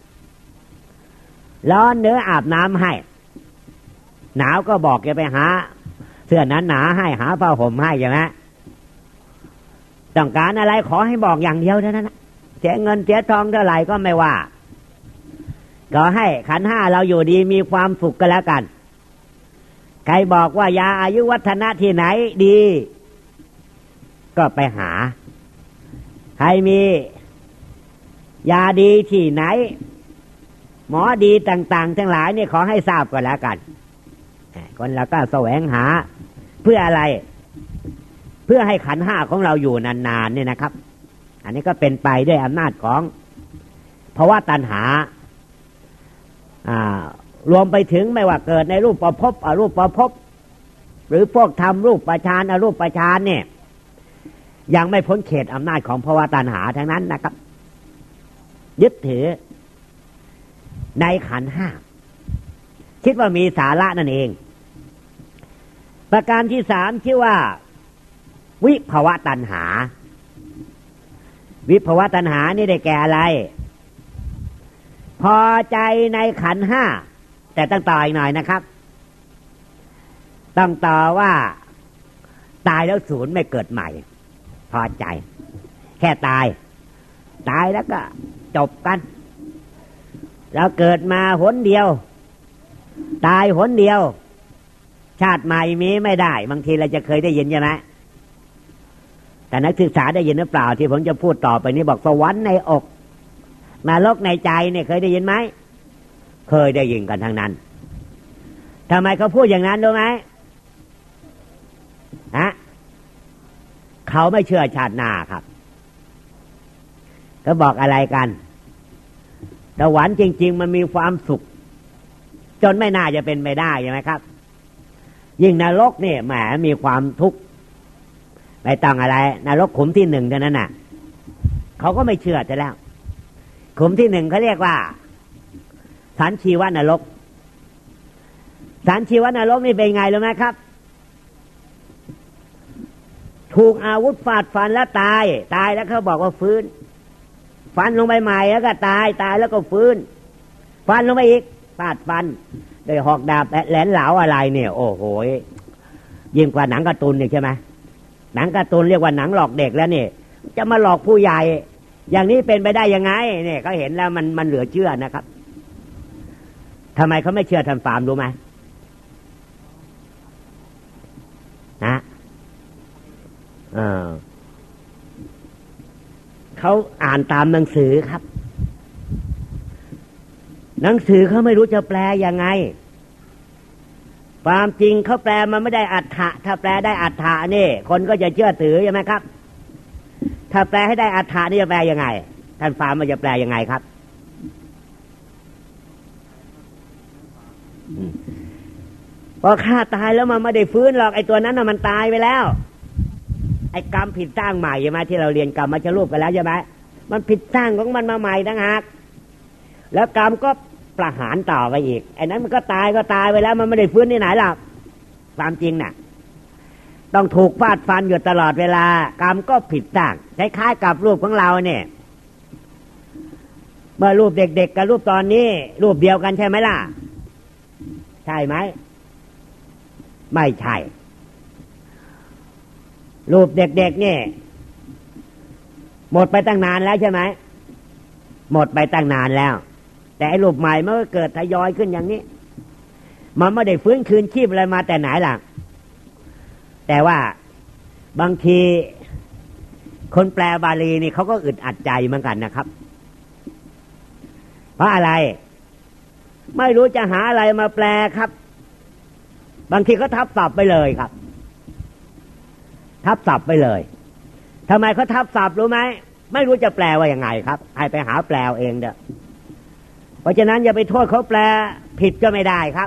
Speaker 1: ๆร้อนเนื้ออาบน้ำให้หนาวก็บอกจะไปหาเสื้อหนาๆให้หาผ้าห่มให้ใช่ไหมต้องการอะไรขอให้บอกอย่างเดียวเท่านั้นนะเสียเงินเสียทองเท่าไหร่ก็ไม่ว่าก็ให้ขันธ์ห้าเราอยู่ดีมีความสุขก็แล้วกันใครบอกว่ายาอายุวัฒนะที่ไหนดีก็ไปหาใครมียาดีที่ไหนหมอดีต่างๆทั้งหลายนี่ขอให้ทราบก็แล้วกันคนเราก็แสวงหาเพื่ออะไรเพื่อให้ขันธ์ห้าของเราอยู่นานๆเนี่ยนะครับอันนี้ก็เป็นไปด้วยอำนาจของภวะตัณหารวมไปถึงไม่ว่าเกิดในรูปประพบอรูปประพบหรือพวกทำรูปประฌานอรูปประฌานเนี่ยยังไม่พ้นเขตอำนาจของภวะตัณหาทั้งนั้นนะครับยึดถือในขันธ์ห้าคิดว่ามีสาระนั่นเองประการที่สามชื่อว่าวิภวะตัณหาวิภวะตัณหานี่ได้แก่อะไรพอใจในขันธ์ห้าแต่ต้องต่ออีกหน่อยนะครับต้องต่อว่าตายแล้วศูนย์ไม่เกิดใหม่พอใจแค่ตายแล้วก็จบกันแล้วเกิดมาหนเดียวตายหนเดียวชาติใหม่มีไม่ได้บางทีเราจะเคยได้ยินใช่ไหมแต่นักศึกษาได้ยินหรือเปล่าที่ผมจะพูดต่อไปนี้บอกสวรรค์ในอกนรกในใจเนี่ยเคยได้ยินไหมเคยได้ยินกันทั้งนั้นทำไมเขาพูดอย่างนั้นรู้ไหมเขาไม่เชื่อชาติหน้าครับเขาบอกอะไรกันสวรรค์จริงๆมันมีความสุขจนไม่น่าจะเป็นไปได้ใช่ไหมครับยิ่งนรกเนี่ยแหมมีความทุกข์ไม่ต้องอะไรนรกขุมที่1เท่านั้นน่ะเขาก็ไม่เชื่อจะแล้วขุมที่1เขาเรียกว่าสันชีวนรกสันชีวนรกนี่เป็นไงรู้ไหมครับถูกอาวุธฟาดฟันแล้วตายแล้วเขาบอกว่าฟื้นฟันลงไปใหม่แล้วก็ตายแล้วก็ฟื้นฟันลงไปอีกฟาดฟันโดยหอกดาบแหลมเหลาอะไรเนี่ยโอ้โหยิ่งกว่าหนังการ์ตูนเนี่ยใช่ไหมหนังการ์ตูนเรียกว่าหนังหลอกเด็กแล้วนี่จะมาหลอกผู้ใหญ่อย่างนี้เป็นไปได้ยังไงเนี่ยเขาเห็นแล้วมันเหลือเชื่อนะครับทำไมเขาไม่เชื่อท่านฟาร์มรู้ไหมเขาอ่านตามหนังสือครับหนังสือเขาไม่รู้จะแปลยังไงความจริงเขาแปลมันไม่ได้อรรถะถ้าแปลได้อรรถะนี่คนก็จะเชื่อถือใช่ไหมครับถ้าแปลให้ได้อรรถะนี่จะแปลยังไงท่านฟาร์มมันจะแปลยังไงครับพอฆ่าตายแล้วมันไม่ได้ฟื้นหรอกไอ้ตัวนั้นน่ะมันตายไปแล้วไอ้กรรมผิดสร้างใหม่ใช่ไหมที่เราเรียนกรรมมาชรูปกันแล้วใช่ไหมมันผิดสร้างของมันมาใหม่ต่างหากแล้วกรรมก็ประหารต่อไปอีกไอ้นั้นมันก็ตายไปแล้วมันไม่ได้ฟื้นที่ไหนหรอกความจริงน่ะต้องถูกฟาดฟันอยู่ตลอดเวลากรรมก็ผิดสร้างคล้ายๆกับรูปของเราเนี่ยเมื่อรูปเด็กๆกับรูปตอนนี้รูปเดียวกันใช่ไหมล่ะใช่ไหมไม่ใช่รูปเด็กๆนี่หมดไปตั้งนานแล้วใช่ไหมหมดไปตั้งนานแล้วแต่ไอ้รูปใหม่มันก็เกิดทยอยขึ้นอย่างนี้มันไม่ได้ฟื้นคืนชีพอะไรมาแต่ไหนล่ะแต่ว่าบางทีคนแปลบาลีนี่เขาก็อึดอัดใจเหมือนกันนะครับเพราะอะไรไม่รู้จะหาอะไรมาแปลครับบางทีก็ทับศัพท์ไปเลยครับทับศัพท์ไปเลยทำไมเขาทับศัพท์รู้ไหมไม่รู้จะแปลว่ายังไงครับให้ไปหาแปลเองเด้อเพราะฉะนั้นอย่าไปโทษเขาแปลผิดก็ไม่ได้ครับ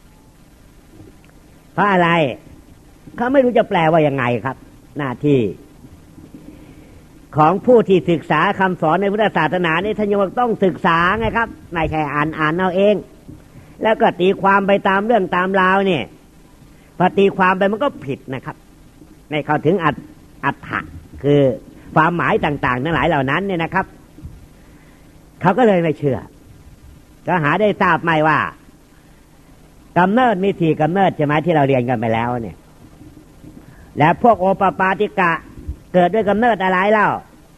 Speaker 1: เพราะอะไรเขาไม่รู้จะแปลว่ายังไงครับหน้าที่ของผู้ที่ศึกษาคำสอนในพุทธศาสนานี่ท่านยังต้องศึกษาไงครับไม่ใช่อ่านเอาเองแล้วก็ตีความไปตามเรื่องตามราวเนี่ยพอตีความไปมันก็ผิดนะครับไม่เข้าถึงอัตถะคือความหมายต่างๆทั้งหลายเหล่านั้นเนี่ยนะครับเขาก็เลยไม่เชื่อก็หาได้ทราบไหมว่ากำเนิดมี4กำเนิดใช่ไหมที่เราเรียนกันไปแล้วเนี่ยแล้วพวกโอปปาติกะเกิดด้วยกำเนิดอะไรเล่า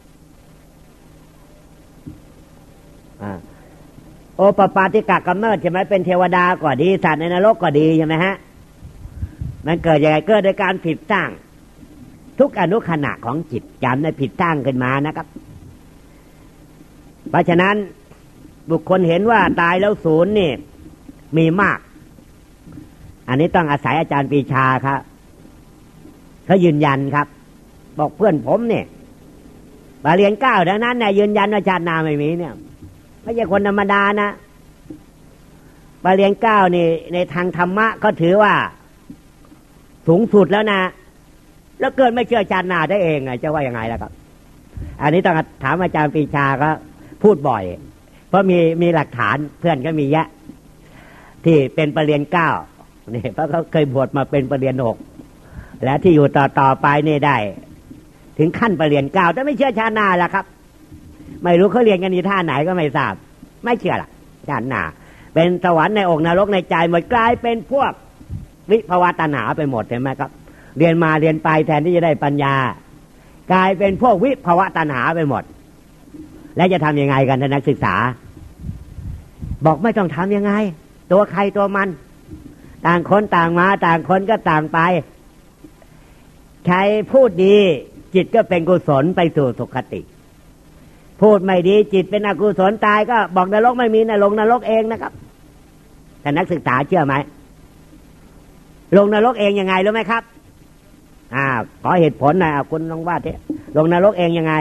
Speaker 1: โอปปาติกะกำเนิดใช่ไหมเป็นเทวดาก็ดีสัตว์ในนรกก็ดีใช่ไหมฮะมันเกิดยังไงเกิดโดยการผิดสร้างทุกอนุขณะของจิตจำได้ผิดสร้างขึ้นมานะครับเพราะฉะนั้นบุคคลเห็นว่าตายแล้วศูนย์นี่มีมากอันนี้ต้องอาศัยอาจารย์ปรีชาครับเขายืนยันครับบอกเพื่อนผมเนี่ยบาเรียน9ดังนั้นเนี่ยยืนยันว่าชาติหน้าไม่มีเนี่ยไม่ใช่คนธรรมดานะบาเรียน9นี่ในทางธรรมะก็ถือว่าสูงสุดแล้วนะแล้วเกิดไม่เชื่อชาติหน้าได้เองจะว่ายังไงล่ะครับอันนี้ต้องถามอาจารย์ปรีชาก็พูดบ่อยเพราะมีหลักฐานเพื่อนก็มีเยอะที่เป็นปรริญญา9นี่เพราะเขาเคยบวชมาเป็นปรริญญา6และที่อยู่ต่อไปนี่ได้ถึงขั้นปรริญญา9แต่ไม่เชื่อชาติหน้าล่ะครับไม่รู้เขาเรียนกันในท่าไหนก็ไม่ทราบไม่เชื่อล่ะชาติหน้าเป็นสวรรค์ในอกนรกในใจหมดกลายเป็นพวกวิภวตัณหาไปหมดเห็นไหมครับเรียนมาเรียนไปแทนที่จะได้ปัญญากลายเป็นพวกวิภวตัณหาไปหมดแล้วจะทำยังไงกันท่านนักศึกษาบอกไม่ต้องทำยังไงตัวใครตัวมันต่างคนต่างมาต่างคนก็ต่างไปใครพูดดีจิตก็เป็นกุศลไปสู่สุคติพูดไม่ดีจิตเป็นอกุศลตายก็บอกนรกไม่มีนะลงนรกเองนะครับแต่นักศึกษาเชื่อไหมลงนรกเองยังไงรู้ไหมครับขอเหตุผลหน่อยคุณลองว่าเถอะลงนรกเองยังไง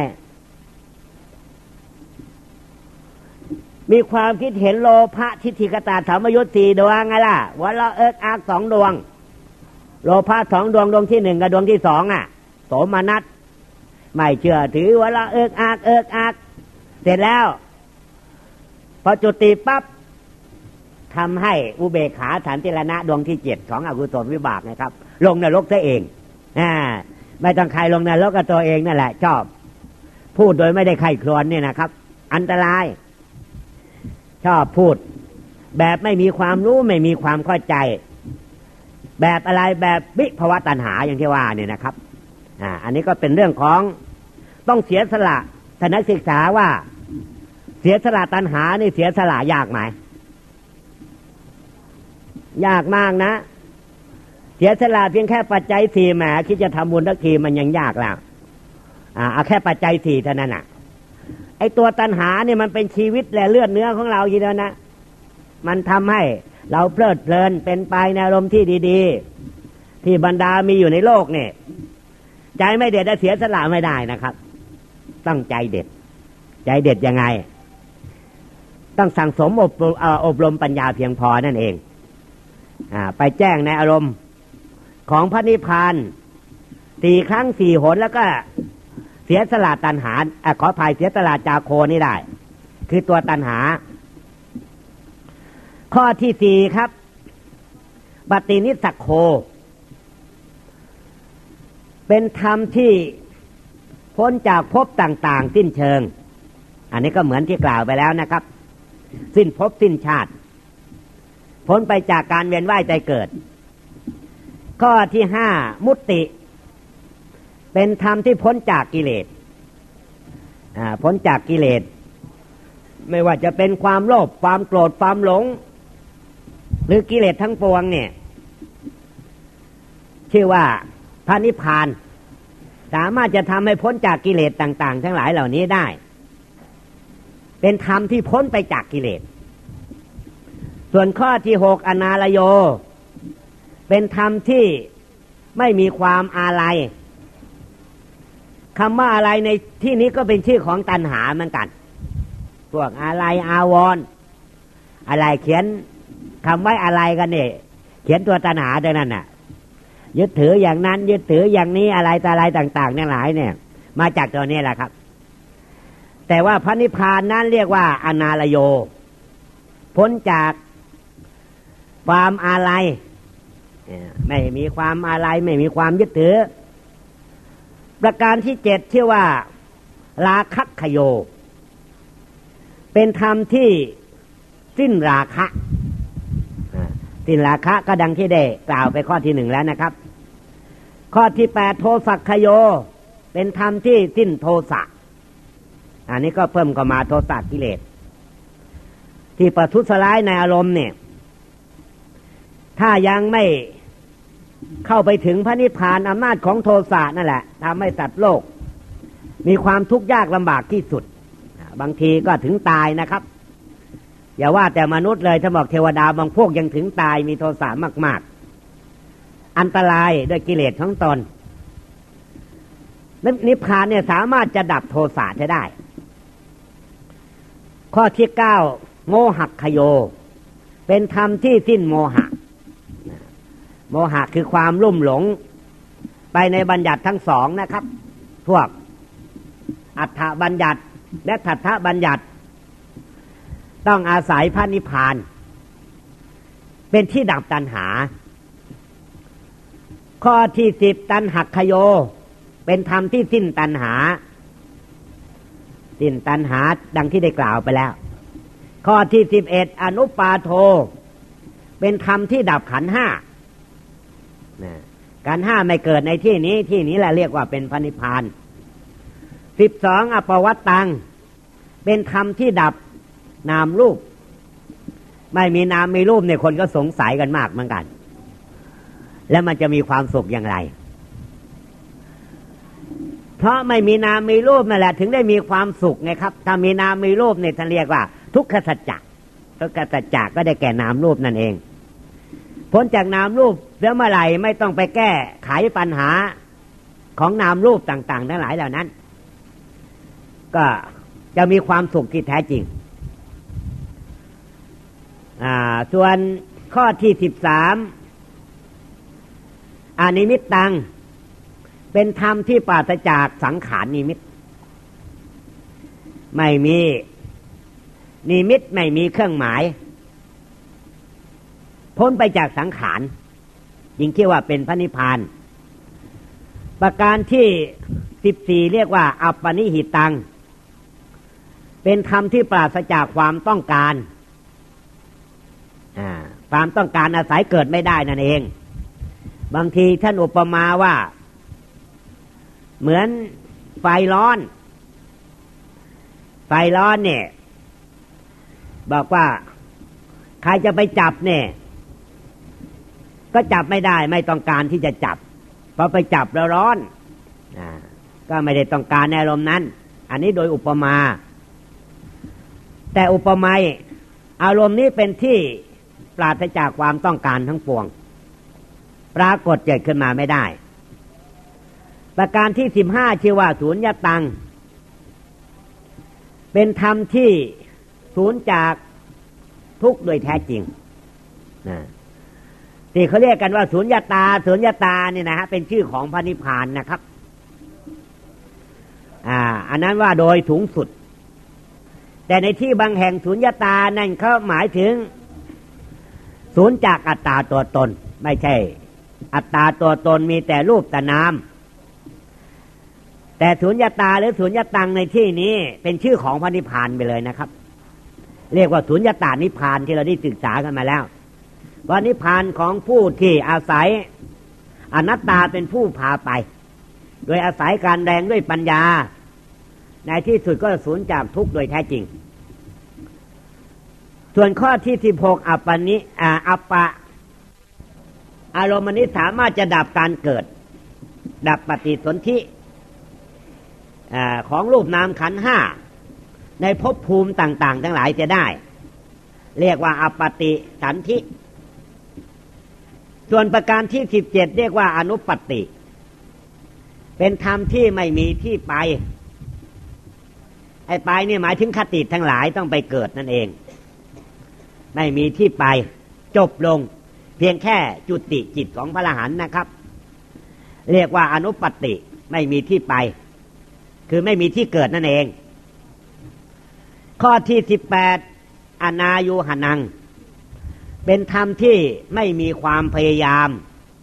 Speaker 1: มีความคิดเห็นโลภะทิฏฐิกตาธรรมยุทธ์4ดวงไงล่ะวันละอัก2ดวงโลภะ2ดวงดวงที่1กับดวงที่2โสมนัสไม่เชื่อถือวันละอักเสร็จแล้วพอจุติปั๊บทำให้อุเบกขาฐานติรณะดวงที่7ของอกุศลวิบากนะครับลงนรกซะเองไม่ต้องใครลงนรกกับตัวเองนั่นแหละชอบพูดโดยไม่ได้ใครครวญเนี่ยนะครับอันตรายชอบพูดแบบไม่มีความรู้ไม่มีความเข้าใจแบบอะไรแบบวิภวตัณหาอย่างที่ว่าเนี่ยนะครับอันนี้ก็เป็นเรื่องของต้องเสียสละท่านนักศึกษาว่าเสียสละตัณหานี่เสียสละยากไหมยากมากนะเสียสละเพียงแค่ปัจจัย4แหมคิดจะทำบุญทักทีมันยังยากแล้วเอาแค่ปัจจัย4เท่านั้นไอ้ตัวตัณหาเนี่ยมันเป็นชีวิตและเลือดเนื้อของเราอยู่แล้วนะมันทำให้เราเพลิดเพลินเป็นไปในอารมณ์ที่ดีๆที่บรรดามีอยู่ในโลกเนี่ยใจไม่เด็ดจะเสียสละไม่ได้นะครับต้องใจเด็ดใจเด็ดยังไงต้องสั่งสมอบรมปัญญาเพียงพอนั่นเองไปแจ้งในอารมณ์ของพระนิพพาน4 ครั้ง 4 หนแล้วก็เสียสละตัณหาขออภัยเสียสละจาโคนี่ได้คือตัวตัณหาข้อที่4ครับปฏินิสสโคเป็นธรรมที่พ้นจากภพต่างๆสิ้นเชิงอันนี้ก็เหมือนที่กล่าวไปแล้วนะครับสิ้นภพสิ้นชาติพ้นไปจากการเวียนว่ายตายเกิดข้อที่5มุตติเป็นธรรมที่พ้นจากกิเลสพ้นจากกิเลสไม่ว่าจะเป็นความโลภความโกรธความหลงหรือกิเลสทั้งปวงเนี่ยชื่อว่าพระนิพพานสามารถจะทำให้พ้นจากกิเลสต่างๆทั้งหลายเหล่านี้ได้เป็นธรรมที่พ้นไปจากกิเลสส่วนข้อที่6อนาลโยเป็นธรรมที่ไม่มีความอาลัยคำว่าอะไรในที่นี้ก็เป็นชื่อของตัณหาเหมือนกันพวกอาลัยอาวรณ์อะไรเขียนคำไว้อะไรกันเนี่ยเขียนตัวตัณหาดังนั้นน่ะยึดถืออย่างนั้นยึดถืออย่างนี้อะไรต่ออะไรต่างๆทั้งหลายเนี่ยมาจากตัวนี้แหละครับแต่ว่าพระนิพพานนั้นเรียกว่าอนาลโยพ้นจากความอาลัยไม่มีความอาลัยไม่มีความยึดถือประการที่7ชื่อว่าราคะขโยเป็นธรรมที่สิ้นราคะสิ้นราคะก็ดังที่ได้กล่าวไปข้อที่1แล้วนะครับข้อที่8โทสักขโยเป็นธรรมที่สิ้นโทสะอันนี้ก็เพิ่มเข้ามาโทสะกิเลสที่ประทุษร้ายในอารมณ์เนี่ยถ้ายังไม่เข้าไปถึงพระนิพพานอำนาจของโทสะนั่นแหละทำให้สัตว์โลกมีความทุกข์ยากลำบากที่สุดบางทีก็ถึงตายนะครับอย่าว่าแต่มนุษย์เลยถ้าบอกเทวดาบางพวกยังถึงตายมีโทสะมากๆอันตรายด้วยกิเลสของตนนิพพานเนี่ยสามารถจะดับโทสะได้ข้อที่9โมหขโยเป็นธรรมที่สิ้นโมหะโมหะคือความลุ่มหลงไปในบัญญัติทั้งสองนะครับพวกอัฏฐบัญญัติและทัฏฐบัญญัติต้องอาศัยพระนิพพานเป็นที่ดับตัณหาข้อที่10ตัณหักขโยเป็นธรรมที่สิ้นตัณหาสิ้นตัณหาดังที่ได้กล่าวไปแล้วข้อที่11อนุปาโทเป็นธรรมที่ดับขันธ์5ขันธ์5ไม่เกิดในที่นี้แหละเรียกว่าเป็นพระนิพพาน12อปวัตตังเป็นธรรมที่ดับนามรูปไม่มีนามมีรูปเนี่ยคนก็สงสัยกันมากเหมือนกันแล้วมันจะมีความสุขอย่างไรเพราะไม่มีนามมีรูปนั่นแหละถึงได้มีความสุขไงครับถ้ามีนามมีรูปเนี่ยท่านเรียกว่าทุกขสัจจะทุกขสัจจะก็ได้แก่นามรูปนั่นเองพ้นจากนามรูปแล้วเมื่อไหร่ไม่ต้องไปแก้ไขปัญหาของนามรูปต่างๆทั้งหลายเหล่านั้นก็จะมีความสุขที่แท้จริงส่วนข้อที่13อนิมิตตังเป็นธรรมที่ปราศจากสังขารนิมิตไม่มีนิมิตไม่มีเครื่องหมายพ้นไปจากสังขารยิ่งคิดว่าเป็นพระนิพพานประการที่14เรียกว่าอัปปนิหิตังเป็นธรรมที่ปราศจากความต้องการความต้องการอาศัยเกิดไม่ได้นั่นเองบางทีท่านอุปมาว่าเหมือนไฟร้อนเนี่ยบอกว่าใครจะไปจับเนี่ยก็จับไม่ได้ไม่ต้องการที่จะจับเพราะไปจับแล้วร้อนก็ไม่ได้ต้องการในอารมณ์นั้นอันนี้โดยอุปมาแต่อุปไมยอารมณ์นี้เป็นที่ปราศจากความต้องการทั้งปวงปรากฏเกิดขึ้นมาไม่ได้ประการที่15ชื่อว่าสูญญตังเป็นธรรมที่สูญจากทุกข์โดยแท้จริงที่เขาเรียกกันว่าสุญญตาเนี่ยนะฮะเป็นชื่อของพระนิพพานนะครับอันนั้นว่าโดยสูงสุดแต่ในที่บางแห่งสุญญตานั่นเขาหมายถึงศูนย์จากอัตตาตัวตนไม่ใช่อัตตาตัวตนมีแต่รูปแต่นามแต่สุญญตาหรือสุญญตังในที่นี้เป็นชื่อของพระนิพพานไปเลยนะครับเรียกว่าสุญญตานิพพานที่เราได้ศึกษากันมาแล้วว่านิพพานของผู้ที่อาศัยอนัตตาเป็นผู้พาไปโดยอาศัยการแรงด้วยปัญญาในที่สุดก็สูญจากทุกข์โดยแท้จริงส่วนข้อที่16อัปปนิอัปปะอารมณ์นี้สามารถจะดับการเกิดดับปฏิสนธิของรูปนามขันธ์ห้าในภพภูมิต่างๆทั้งหลายจะได้เรียกว่าอัปปติสันธิส่วนประการที่17เรียกว่าอนุปปัตติเป็นธรรมที่ไม่มีที่ไปไอ้ไปนี่หมายถึงคติทั้งหลายต้องไปเกิดนั่นเองไม่มีที่ไปจบลงเพียงแค่จุติจิตของพระอรหันต์นะครับเรียกว่าอนุปปัตติไม่มีที่ไปคือไม่มีที่เกิดนั่นเองข้อที่18อนายุหนังเป็นธรรมที่ไม่มีความพยายาม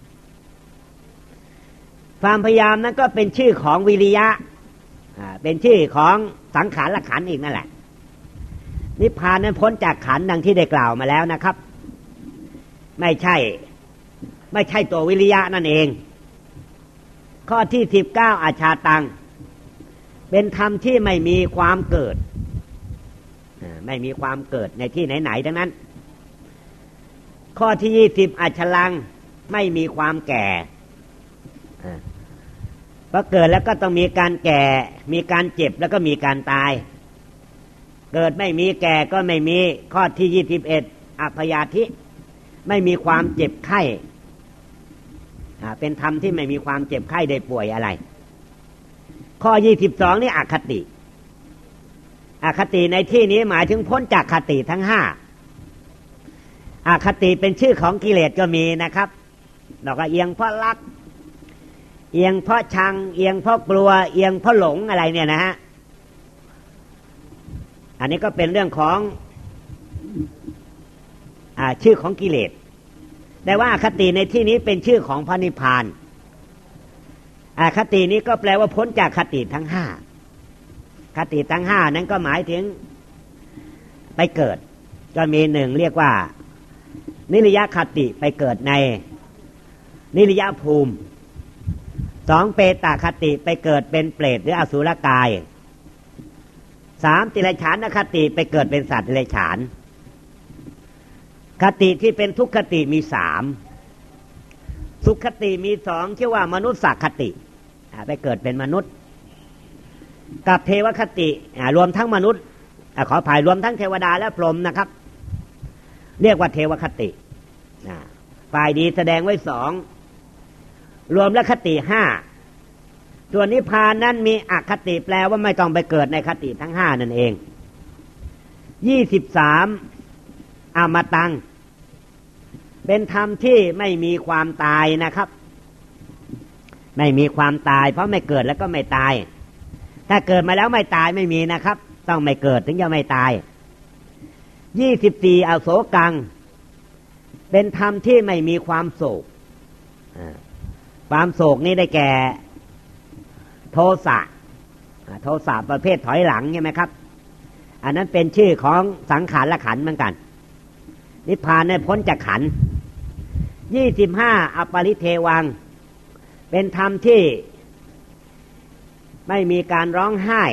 Speaker 1: ความพยายามนั้นก็เป็นชื่อของวิริยะเป็นชื่อของสังขารขันธ์อีกนั่นแหละนิพพานนั้นพ้นจากขันธ์ดังที่ได้กล่าวมาแล้วนะครับไม่ใช่ตัววิริยะนั่นเองข้อที่19อาชาตังเป็นธรรมที่ไม่มีความเกิดไม่มีความเกิดในที่ไหนๆทั้งนั้นข้อที่20อัชลังไม่มีความแก่พอเกิดแล้วก็ต้องมีการแก่มีการเจ็บแล้วก็มีการตายเกิดไม่มีแก่ก็ไม่มีข้อที่21อัพยาธิไม่มีความเจ็บไข้เป็นธรรมที่ไม่มีความเจ็บไข้ได้ป่วยอะไรข้อ22นี่อคติอคติในที่นี้หมายถึงพ้นจากคติทั้ง5อคติเป็นชื่อของกิเลสก็มีนะครับเราก็เอียงเพราะรักเอียงเพราะชังเอียงเพราะกลัวเอียงเพราะหลงอะไรเนี่ยนะฮะอันนี้ก็เป็นเรื่องของชื่อของกิเลสแต่ว่าอคติในที่นี้เป็นชื่อของพระนิพพานอคตินี้ก็แปลว่าพ้นจากคติทั้ง5คติทั้ง5นั้นก็หมายถึงไปเกิดก็มี1เรียกว่านิริยคติไปเกิดในนิริยภูมิ2เปตคติไปเกิดเป็นเปรตหรืออสุรกาย3ติรฉานคติไปเกิดเป็นสัตว์ติรฉานคติที่เป็นทุกขติมี3สุขคติมี2ชื่อว่ามนุษย์คติไปเกิดเป็นมนุษย์กับเทวคติรวมทั้งมนุษย์ขออภัยรวมทั้งเทวดาและพรหมนะครับเรียกว่าเทวคติฝ่ายดีแสดงไว้2รวมแล้วคติ5ส่วนนิพพานนั้นมีอคติแปลว่าไม่ต้องไปเกิดในคติทั้ง5นั่นเอง23อมตังเป็นธรรมที่ไม่มีความตายนะครับไม่มีความตายเพราะไม่เกิดแล้วก็ไม่ตายถ้าเกิดมาแล้วไม่ตายไม่มีนะครับต้องไม่เกิดถึงจะไม่ตาย24อโศกังเป็นธรรมที่ไม่มีความโศกความโศกนี้ได้แก่โทสะประเภทถอยหลังใช่ไหมครับอันนั้นเป็นชื่อของสังขารขันธ์เหมือนกันนิพพานเนี่ยพ้นจากขันธ์25อปริเทวังเป็นธรรมที่ไม่มีการร้องไห้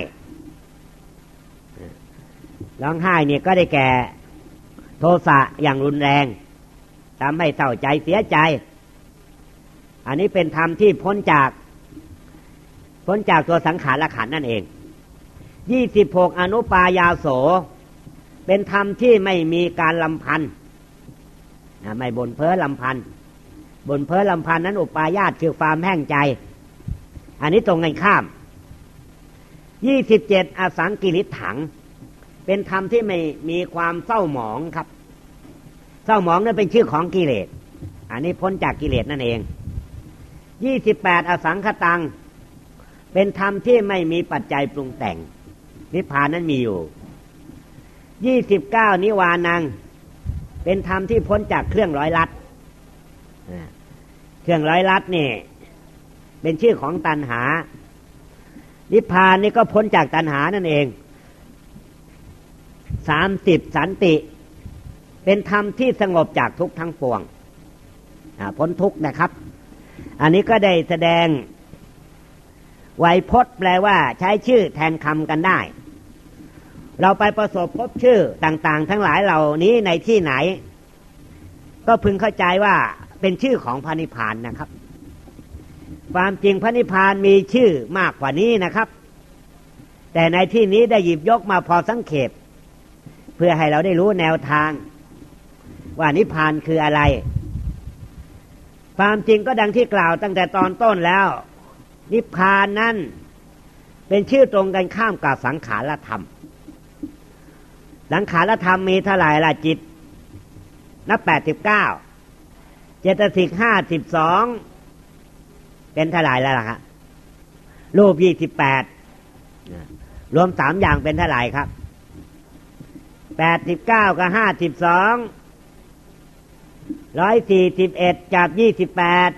Speaker 1: เนี่ยก็ได้แก่โทสะอย่างรุนแรงทำให้เศร้าใจเสียใจอันนี้เป็นธรรมที่พ้นจากตัวสังขารขันธ์นั่นเอง26อนุปายาโสเป็นธรรมที่ไม่มีการลำพันธ์ไม่บ่นเพ้อลำพันธ์บ่นเพ้อลำพันธ์นั้นอุปายาตคือความแห้งใจอันนี้ตรงกันข้าม27อสังกิริถังเป็นธรรมที่ไม่มีความเศร้าหมองครับเศร้าหมองนั้นเป็นชื่อของกิเลสอันนี้พ้นจากกิเลสนั่นเอง28อสังขตังเป็นธรรมที่ไม่มีปัจจัยปรุงแต่งนิพพานนั้นมีอยู่29นิวานังเป็นธรรมที่พ้นจากเครื่องร้อยลัดเครื่องร้อยลัดนี่เป็นชื่อของตัณหานิพพานนี่ก็พ้นจากตัณหานั่นเอง30สันติเป็นธรรมที่สงบจากทุกข์ทั้งปวงพ้นทุกข์นะครับอันนี้ก็ได้แสดงไวยพจน์แปลว่าใช้ชื่อแทนคำกันได้เราไปประสบพบชื่อต่างๆทั้งหลายเหล่านี้ในที่ไหนก็พึงเข้าใจว่าเป็นชื่อของพระนิพพานนะครับความจริงพระนิพพานมีชื่อมากกว่านี้นะครับแต่ในที่นี้ได้หยิบยกมาพอสังเขปเพื่อให้เราได้รู้แนวทางว่านิพพานคืออะไรความจริงก็ดังที่กล่าวตั้งแต่ตอนต้นแล้วนิพพานนั้นเป็นชื่อตรงกันข้ามกับสังขารธรรมสังขารธรรมมีเท่าไหร่ล่ะจิตนับ89เจตสิก52เป็นเท่าไหร่แล้วล่ะครับรูป28รวม3อย่างเป็นเท่าไหร่ครับ89กับ52 141จับ28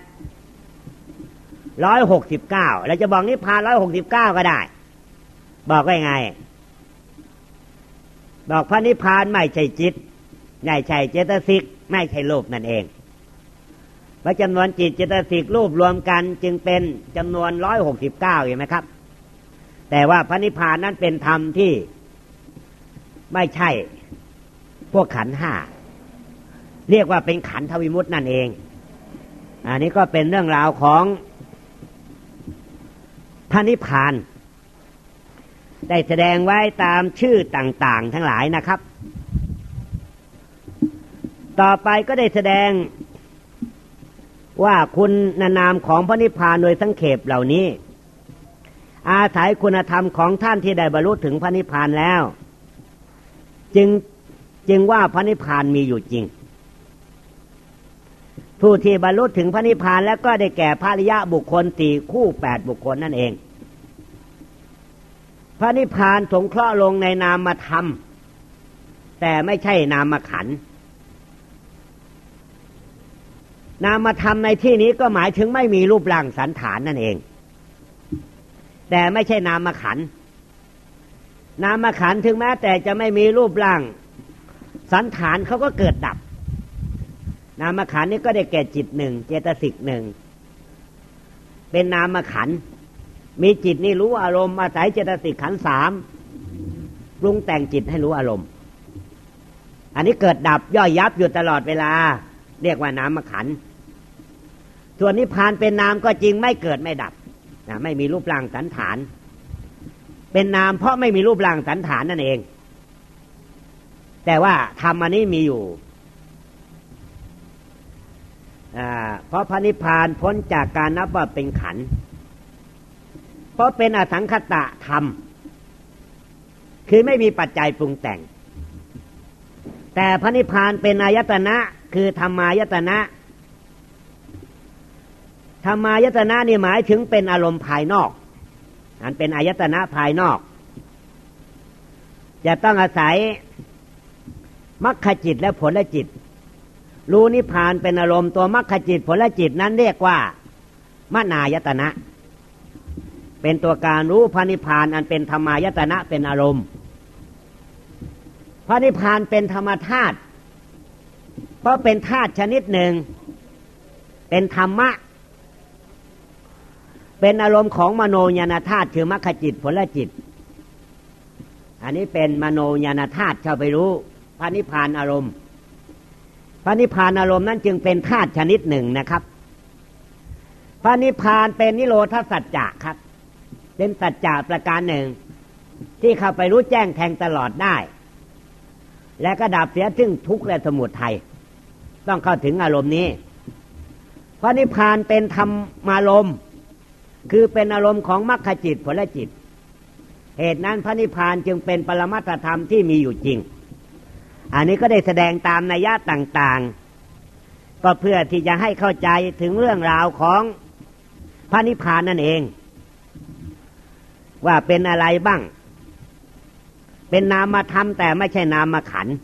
Speaker 1: 169แล้วจะบอกนิพพาน169ก็ได้บอกว่ายังไงบอกพระนิพพานไม่ใช่จิตไม่ใช่เจตสิกไม่ใช่รูปนั่นเองเพราะจำนวนจิตเจตสิกรูปรวมกันจึงเป็นจำนวน169เห็นไหมครับแต่ว่าพระนิพพานนั้นเป็นธรรมที่ไม่ใช่พวกขันธ์5เรียกว่าเป็นขันธวิมุตตินั่นเองอันนี้ก็เป็นเรื่องราวของพระนิพพานได้แสดงไว้ตามชื่อต่างๆทั้งหลายนะครับต่อไปก็ได้แสดงว่าคุณนามของพระนิพพานโดยสังเขปเหล่านี้อาศัยคุณธรรมของท่านที่ได้บรรลุถึงพระนิพพานแล้วจึงว่าพระนิพพานมีอยู่จริงผู้ที่บรรลุถึงพระนิพพานแล้วก็ได้แก่พระอริยบุคคล4คู่8บุคคลนั่นเองพระนิพพานสงเคราะห์ลงในนามธรรมแต่ไม่ใช่นามขันธ์นามธรรมในที่นี้ก็หมายถึงไม่มีรูปร่างสันฐานนั่นเองแต่ไม่ใช่นามขันธ์นามขันธ์ถึงแม้แต่จะไม่มีรูปร่างสันฐานเขาก็เกิดดับนามขันธ์นี้ก็ได้แก่จิต1เจตสิก1เป็นนามขันธ์มีจิตนี่รู้อารมณ์อาศัยเจตสิกขันธ์3ปรุงแต่งจิตให้รู้อารมณ์อันนี้เกิดดับย่อยยับอยู่ตลอดเวลาเรียกว่านามขันธ์ส่วนนิพพานเป็นนามก็จริงไม่เกิดไม่ดับไม่มีรูปร่างสันฐานเป็นนามเพราะไม่มีรูปร่างสันฐานนั่นเองแต่ว่าธรรมอันนี้มีอยู่เพราะพระนิพพานพ้นจากการนับว่าเป็นขันธ์เพราะเป็นอสังขตธรรมคือไม่มีปัจจัยปรุงแต่งแต่พระนิพพานเป็นอายตนะคือธรรมายตนะธรรมายตนะนี่หมายถึงเป็นอารมณ์ภายนอกอันเป็นอายตนะภายนอกจะต้องอาศัยมรรคจิตและผลจิตรู้นิพพานเป็นอารมณ์ตัวมรรคจิตผลจิตนั้นเรียกว่ามนายตนะเป็นตัวการรู้พระนิพพานอันเป็นธรรมายตนะเป็นอารมณ์พระนิพพานเป็นธรรมธาตุเพราะเป็นธาตุชนิดหนึ่งเป็นธรรมะเป็นอารมณ์ของมโนญาณธาตุคือมรรคจิตผลจิตอันนี้เป็นมโนญาณธาตุเข้าไปรู้พระนิพพานอารมณ์พระนิพพานอารมณ์นั้นจึงเป็นธาตุชนิดหนึ่งนะครับพระนิพพานเป็นนิโรธสัจจะครับเป็นสัจจะประการหนึ่งที่เข้าไปรู้แจ้งแทงตลอดได้และก็ดับเสียซึ่งทุกข์และสมุทัยต้องเข้าถึงอารมณ์นี้พระนิพพานเป็นธรรมารมณ์คือเป็นอารมณ์ของมรรคจิตผลจิตเหตุนั้นพระนิพพานจึงเป็นปรมัตถธรรมที่มีอยู่จริงอันนี้ก็ได้แสดงตามนัยยะต่างๆก็เพื่อที่จะให้เข้าใจถึงเรื่องราวของพระนิพพานนั่นเองว่าเป็นอะไรบ้างเป็นนามธรรมแต่ไม่ใช่นามขันธ์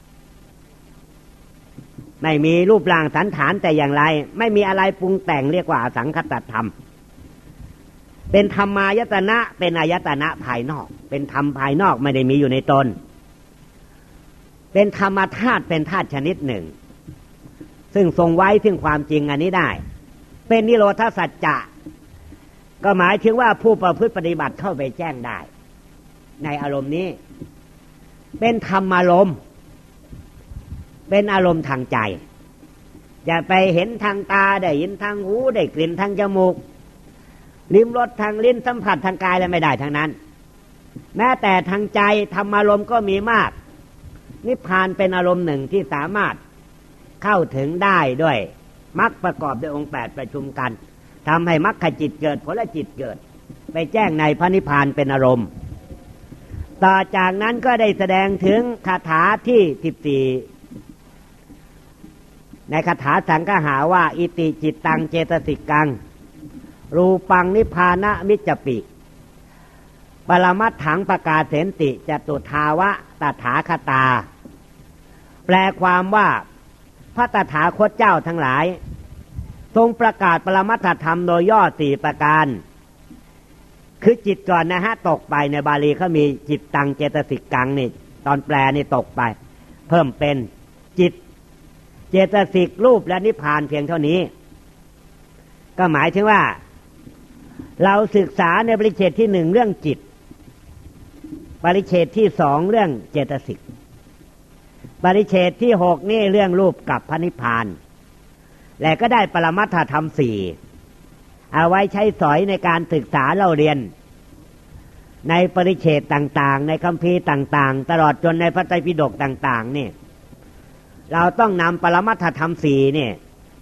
Speaker 1: ไม่มีรูปร่างสันฐานแต่อย่างไรไม่มีอะไรปรุงแต่งเรียกว่าอสังคตธรรมเป็นธรรมายตนะเป็นอายตนะภายนอกเป็นธรรมภายนอกไม่ได้มีอยู่ในตนเป็นธรรมธาตุเป็นธาตุชนิดหนึ่งซึ่งทรงไว้ถึงความจริงอันนี้ได้เป็นนิโรธสัจจะก็หมายถึงว่าผู้ประพฤติปฏิบัติเข้าไปแจ้งได้ในอารมณ์นี้เป็นธรรมอารมณ์เป็นอารมณ์ทางใจอย่าไปเห็นทางตาได้ยินทางหูได้กลิ่นทางจมูกลิ้มรสทางลิ้นสัมผัสทางกายอะไรไม่ได้ทั้งนั้นแม้แต่ทางใจธรรมอารมณ์ก็มีมากนิพพานเป็นอารมณ์หนึ่งที่สามารถเข้าถึงได้ด้วยมรรคประกอบด้วยองค์8ประชุมกันทำให้มรรคจิตเกิดผลจิตเกิดไปแจ้งในพระนิพพานเป็นอารมณ์ต่อจากนั้นก็ได้แสดงถึงคาถาที่14ในคาถาสังฆหาว่าอิติจิตตังเจตสิกังรูปังนิพพานะมิจจปิปรมัตถังประกาศเสนติจตุทาวะตถาคตาแปลความว่าพระตถาคตเจ้าทั้งหลายทรงประกาศปรมัตถธรรมโดยย่อ4ประการคือจิตก่อนนะฮะตกไปในบาลีเขามีจิตตังเจตสิกังนี่ตอนแปลนี่ตกไปเพิ่มเป็นจิตเจตสิกรูปและนิพพานเพียงเท่านี้ก็หมายถึงว่าเราศึกษาในปริเฉดที่1เรื่องจิตปริเฉดที่2เรื่องเจตสิกปริเฉดที่6นี่เรื่องรูปกับพระนิพพานและก็ได้ปรมัตถธรรม4เอาไว้ใช้สอยในการศึกษาเราเรียนในปริเฉดต่างๆในคัมภีร์ต่างๆตลอดจนในพระไตรปิฎกต่างๆนี่เราต้องนำปรมัตถธรรม4นี่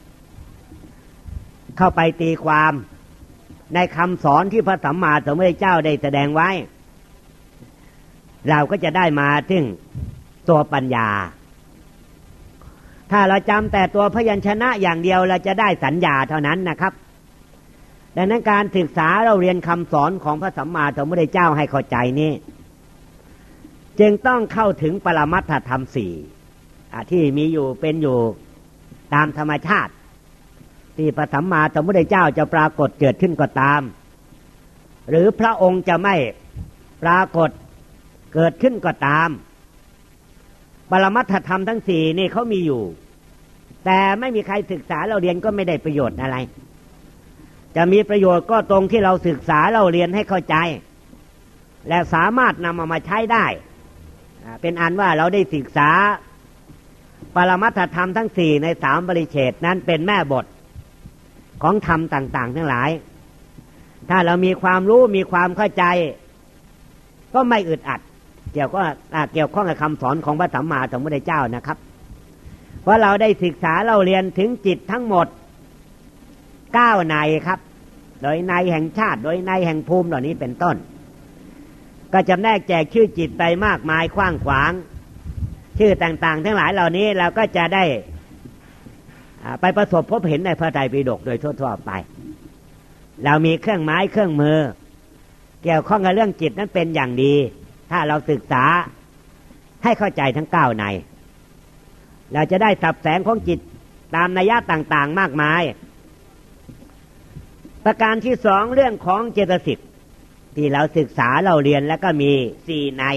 Speaker 1: เข้าไปตีความในคำสอนที่พระสัมมาสัมพุทธเจ้าได้แสดงไว้เราก็จะได้มาถึงตัวปัญญาถ้าเราจำแต่ตัวพยัญชนะอย่างเดียวเราจะได้สัญญาเท่านั้นนะครับดังนั้นการศึกษาเราเรียนคำสอนของพระสัมมาสัมพุทธเจ้าให้เข้าใจนี้จึงต้องเข้าถึงปรมัตถธรรม4ที่มีอยู่เป็นอยู่ตามธรรมชาติที่พระสัมมาสัมพุทธเจ้าจะปรากฏเกิดขึ้นก็ตามหรือพระองค์จะไม่ปรากฏเกิดขึ้นก็ตามปรมัตถธรรมทั้ง4นี่เขามีอยู่แต่ไม่มีใครศึกษาเราเรียนก็ไม่ได้ประโยชน์อะไรจะมีประโยชน์ก็ตรงที่เราศึกษาเราเรียนให้เข้าใจและสามารถนำเอามาใช้ได้เป็นอันว่าเราได้ศึกษาปรมัตถธรรมทั้ง4ใน3ปริเฉดนั้นเป็นแม่บทของธรรมต่างๆทั้งหลายถ้าเรามีความรู้มีความเข้าใจก็ไม่อึดอัดเกี่ยวข้องกับคำสอนของพระสัมมาสัมพุทธเจ้านะครับเพราะเราได้ศึกษาเราเรียนถึงจิตทั้งหมด9ในครับโดยในแห่งชาติโดยในแห่งภูมิเหล่านี้เป็นต้นก็จำแนกแจกชื่อจิตไปมากมายกว้างขวางชื่อต่างๆทั้งหลายเหล่านี้เราก็จะได้ไปประสบพบเห็นในพระไตรปิฎกโดยทั่วๆไปเรามีเครื่องไม้เครื่องมือเกี่ยวข้องกับเรื่องจิตนั้นเป็นอย่างดีถ้าเราศึกษาให้เข้าใจทั้ง9ในเราจะได้สับแสงของจิตตามนัยยะต่างๆมากมายประการที่2เรื่องของเจตสิกที่เราศึกษาเราเรียนแล้วก็มี4ใน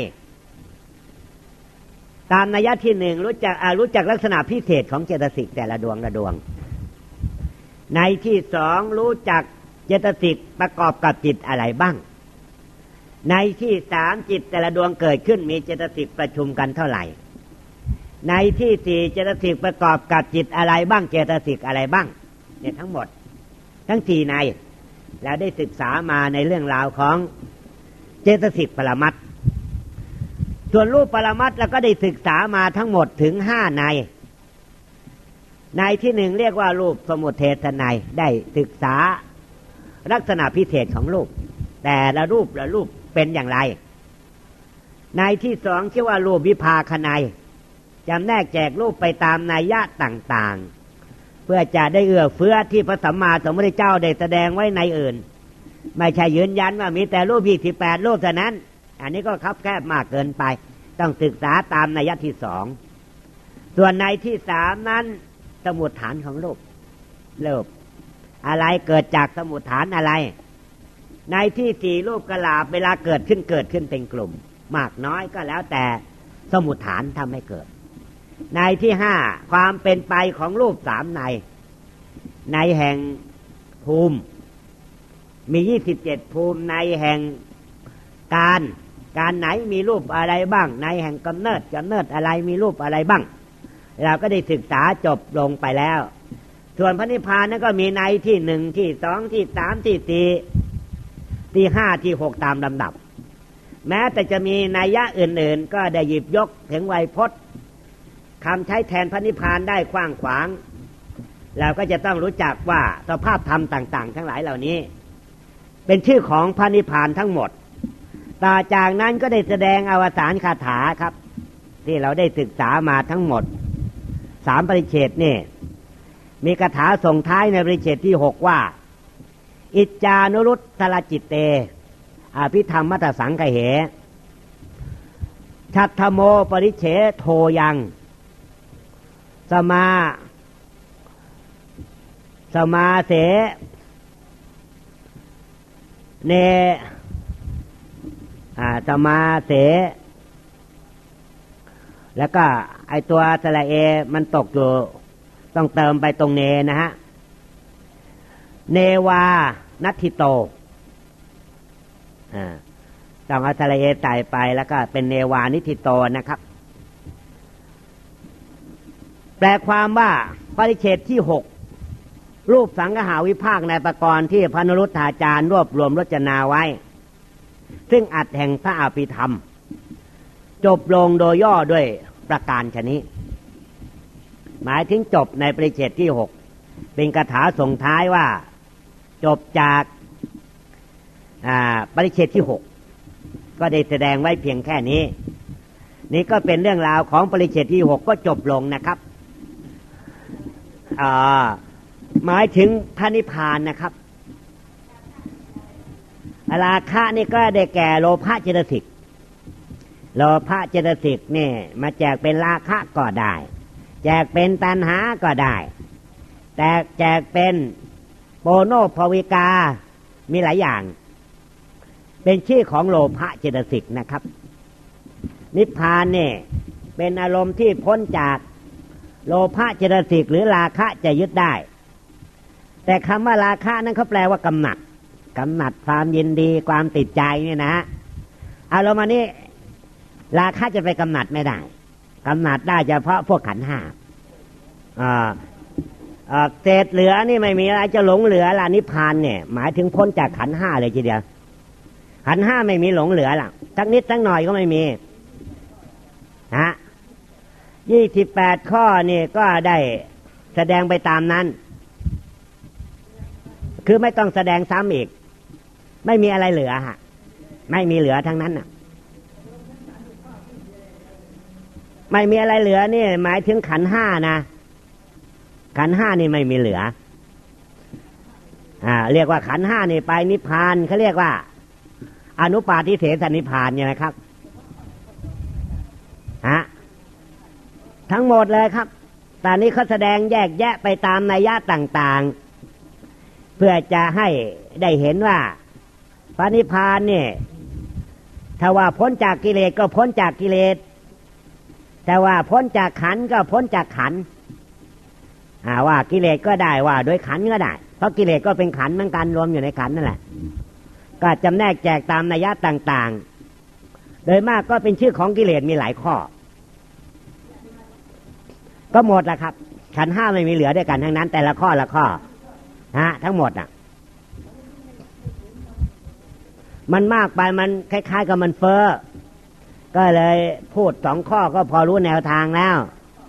Speaker 1: ตามนัยยะที่1รู้จักลักษณะพิเศษของเจตสิกแต่ละดวงละดวงในที่2รู้จักเจตสิกประกอบกับจิตอะไรบ้างในที่3จิตแต่ละดวงเกิดขึ้นมีเจตสิกประชุมกันเท่าไหร่ในที่4เจตสิกประกอบกับจิตอะไรบ้างเจตสิกอะไรบ้างเนี่ยทั้งหมดทั้ง4ในเราได้ศึกษามาในเรื่องราวของเจตสิกปรมัตถ์ส่วนรูปปรมัตถ์เราก็ได้ศึกษามาทั้งหมดถึง5ในที่1เรียกว่ารูปสมุทเทศนัยได้ศึกษาลักษณะพิเศษของรูปแต่ละรูปเป็นอย่างไรในที่2ชื่อว่ารูปวิภาคนัยจำแนกแจกรูปไปตามนัยยะต่างๆเพื่อจะได้เอื้อเฟื้อที่พระสัมมาสัมพุทธเจ้าได้แสดงไว้ในอื่นไม่ใช่ยืนยันว่ามีแต่รูป28รูปเท่านั้นอันนี้ก็คับแคบมากเกินไปต้องศึกษาตามนัยที่2ส่วนในที่3นั้นสมุฏฐานของรูปอะไรเกิดจากสมุฏฐานอะไรในที่4รูปกลาบเวลาเกิดขึ้นเป็นกลุ่มมากน้อยก็แล้วแต่สมุฏฐานทำให้เกิดในที่5ความเป็นไปของรูป3ในแห่งภูมิมี27ภูมิในแห่งการไหนมีรูปอะไรบ้างในแห่งกำเนิดอะไรมีรูปอะไรบ้างเราก็ได้ศึกษาจบลงไปแล้วส่วนพระนิพพานนั้นก็มีในที่1ที่2ที่3ที่4ที่5ที่6ตามลำดับแม้แต่จะมีนัยยะอื่นๆก็ได้หยิบยกถึงไวยพจน์คำใช้แทนพระนิพพานได้กว้างขวางเราก็จะต้องรู้จักว่าสภาพธรรมต่างๆทั้งหลายเหล่านี้เป็นชื่อของพระนิพพานทั้งหมดต่อจากนั้นก็ได้แสดงอวสานคาถาครับที่เราได้ศึกษามาทั้งหมด3ปริเฉดนี่มีคาถาส่งท้ายในปริเฉดที่6ว่าอิจจานุรุตตรจิตเตอภิธรรมมัตตสังคเหชัตถโมปริเฉโทยังสมาเสเนสมาเสแล้วก็ไอตัวสระเอมันตกอยู่ต้องเติมไปตรงเนนะฮะเนวานัตถิโตต้องเอาสระเอใส่ไปแล้วก็เป็นเนวานิธิโตนะครับแปลความว่าปริเฉดที่6รูปสังคหาวิภาคในปกรณ์ที่พระนรุตถาจารย์รวบรวมรจนาไว้ซึ่งอัดแห่งพระอภิธรรมจบลงโดยย่อด้วยประการชนิดหมายถึงจบในปริเฉดที่6เป็นคาถาส่งท้ายว่าจบจากปริเฉดที่6ก็ได้แสดงไว้เพียงแค่นี้นี่ก็เป็นเรื่องราวของปริเฉดที่6ก็จบลงนะครับหมายถึงพระนิพพานนะครับราคะนี่ก็ได้แก่โลภะเจตสิกโลภะเจตสิกนี่มาแจกเป็นราคะก็ได้แจกเป็นตัณหาก็ได้แต่แจกเป็นโปโนภวิกามีหลายอย่างเป็นชื่อของโลภะเจตสิกนะครับนิพพานนี่เป็นอารมณ์ที่พ้นจากโลภะเจตสิกหรือราคะจะยึดได้แต่คำว่าราคะนั้นเขาแปลว่ากำหนัดความยินดีความติดใจเนี่ยนะอารมณ์นี้ราคะจะไปกำหนัดไม่ได้กำหนัดได้เฉพาะพวกขันธ์ห้าเศษเหลือนี่ไม่มีอะไรจะหลงเหลือละนิพพานเนี่ยหมายถึงพ้นจากขันธ์ห้าเลยทีเดียวขันธ์ห้าไม่มีหลงเหลือละสักนิดสักหน่อยก็ไม่มี28ข้อนี่ก็ได้แสดงไปตามนั้นคือไม่ต้องแสดงซ้ำอีกไม่มีอะไรเหลือฮะไม่มีเหลือทั้งนั้นน่ะไม่มีอะไรเหลือนี่หมายถึงขันธ์ห้านะขันธ์ห้านี่ไม่มีเหลือเรียกว่าขันธ์ห้านี่ไปนิพพานเขาเรียกว่าอนุปาทิเสสนิพพานใช่ไหมครับทั้งหมดเลยครับตอนนี้เขาแสดงแยกแยะไปตามนัยยะต่างๆเพื่อจะให้ได้เห็นว่าพระนิพพานเนี่ยถ้าว่าพ้นจากกิเลสก็พ้นจากกิเลสแต่ว่าพ้นจากขันธ์ก็พ้นจากขันธ์ว่ากิเลสก็ได้ว่าโดยขันธ์ก็ได้เพราะกิเลสก็เป็นขันธ์เหมือนกันรวมอยู่ในขันธ์นั่นแหละก็จำแนกแจกตามนัยยะต่างๆโดยมากก็เป็นชื่อของกิเลสมีหลายข้อก็หมดแล้วครับขันธ์ห้าไม่มีเหลือด้วยกันทั้งนั้นแต่ละข้อทั้งหมดมันมากไปมันคล้ายๆกับมันเฟ้อก็เลยพูด2ข้อก็พอรู้แนวทางแล้ว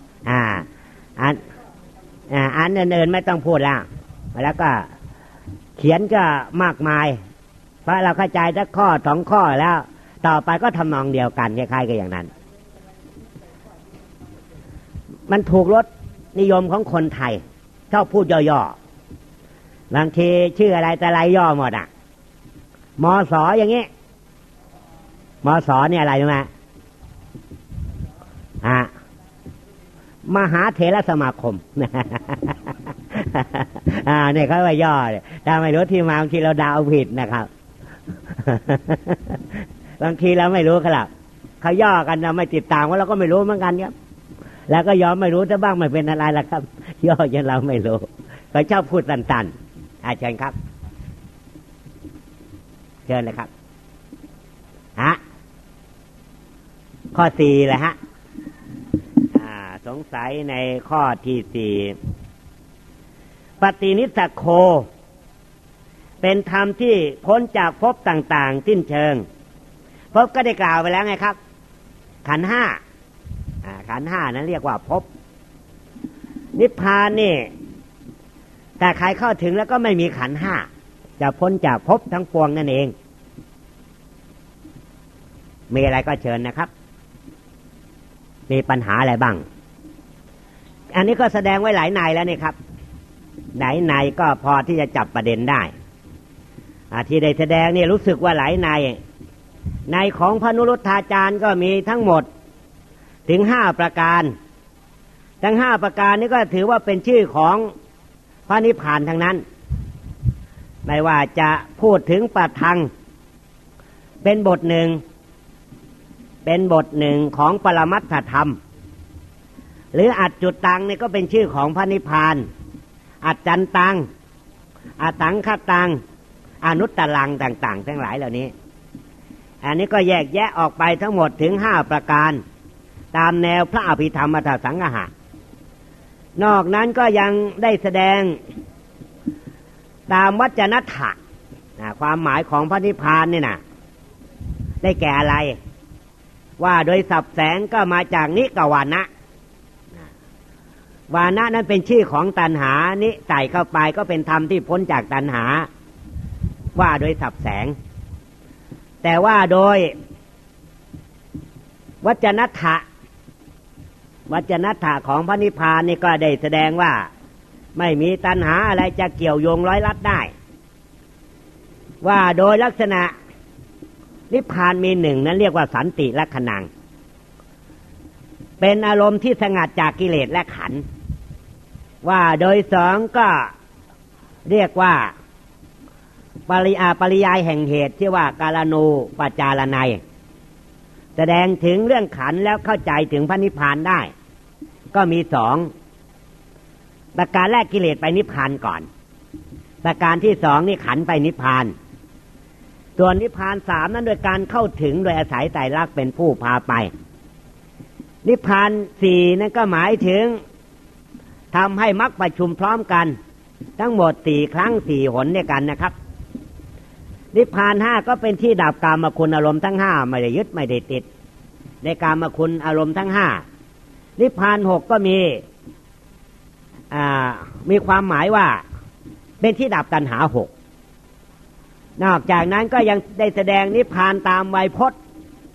Speaker 1: อันอื่นๆไม่ต้องพูดแล้วก็เขียนก็มากมายเพราะเราเข้าใจสักข้อ2ข้อแล้วต่อไปก็ทำนองเดียวกันคล้ายๆกันอย่างนั้นมันถูกรสนิยมของคนไทยชอบพูดย่อๆบางทีชื่ออะไรแต่ไรย่อหมดอ่ะมสอย่างงี้มสเนี่ยอะไรรู้ไหมมหาเถรสมาคมเนี่ยเขาว่าย่อเลยถ้าไม่รู้ที่มาบางทีเราเดาผิดนะครับบางทีเราไม่รู้ครับเขาย่อกันเราไม่ติดตามว่าเราก็ไม่รู้เหมือนกันครับแล้วก็ยอมไม่รู้จะบ้างไม่เป็นอะไรล่ะครับย่อจนเราไม่รู้เขาชอบพูดตันๆเชิญครับเชิญเลยครับข้อ4เลยฮะสงสัยในข้อที่4ปฏินิสสโคเป็นธรรมที่พ้นจากภพต่างๆสิ้นเชิงภพก็ได้กล่าวไปแล้วไงครับขันธ์5ขันธ์5นั้นเรียกว่าภพนิพพานนี่แต่ใครเข้าถึงแล้วก็ไม่มีขันธ์5จะพ้นจากภพทั้งปวงนั่นเองมีอะไรก็เชิญนะครับมีปัญหาอะไรบ้างอันนี้ก็แสดงไว้หลายในแล้วนี่ครับหลายในก็พอที่จะจับประเด็นได้ที่ได้แสดงเนี่ยรู้สึกว่าหลายในของพระนุรุทธาจารย์ก็มีทั้งหมดถึง5ประการทั้ง5ประการนี้ก็ถือว่าเป็นชื่อของพระนิพพานทั้งนั้นไม่ว่าจะพูดถึงปทังเป็นบทหนึ่งของปรมัตถธรรมหรืออัจจุตังนี่ก็เป็นชื่อของพระนิพพานอัจจันตังอตังคตังอนุตตรังต่างๆทั้งหลายเหล่านี้อันนี้ก็แยกแยะออกไปทั้งหมดถึง5ประการตามแนวพระอภิธรรมมัทธสังหะนอกนั้นก็ยังได้แสดงตามวจนัตถะความหมายของพระนิพพานนี่นะได้แก่อะไรว่าโดยสับแสงก็มาจากนิกวานะวานะนั้นเป็นชื่อของตัณหานิใส่เข้าไปก็เป็นธรรมที่พ้นจากตัณหาว่าโดยสับแสงแต่ว่าโดยวจนัตถะของพระนิพพานนี่ก็ได้แสดงว่าไม่มีตัณหาอะไรจะเกี่ยวโยงร้อยลัดได้ว่าโดยลักษณะนิพพานมี1นั้นเรียกว่าสันติลักขณังเป็นอารมณ์ที่สงัดจากกิเลสและขันธ์ว่าโดย2ก็เรียกว่าปริยายแห่งเหตุที่ว่ากาลนูปจารนัยแสดงถึงเรื่องขันธ์แล้วเข้าใจถึงพระนิพพานได้ก็มี2ประการแรกกิเลสไปนิพพานก่อนประการที่2นี่ขันธ์ไปนิพพานส่วนนิพพาน3นั้นโดยการเข้าถึงโดยอาศัยไตรลักษณ์เป็นผู้พาไปนิพพาน4นั้นก็หมายถึงทำให้มรรคประชุมพร้อมกันทั้งหมด4ครั้ง4หนด้วยกันนะครับนิพพาน5ก็เป็นที่ดับกามคุณอารมณ์ทั้ง5ไม่ได้ยึดไม่ได้ติดในกามคุณอารมณ์ทั้ง5นิพพาน6ก็มีความหมายว่าเป็นที่ดับตัณหา6นอกจากนั้นก็ยังได้แสดงนิพพานตามไวยพจน์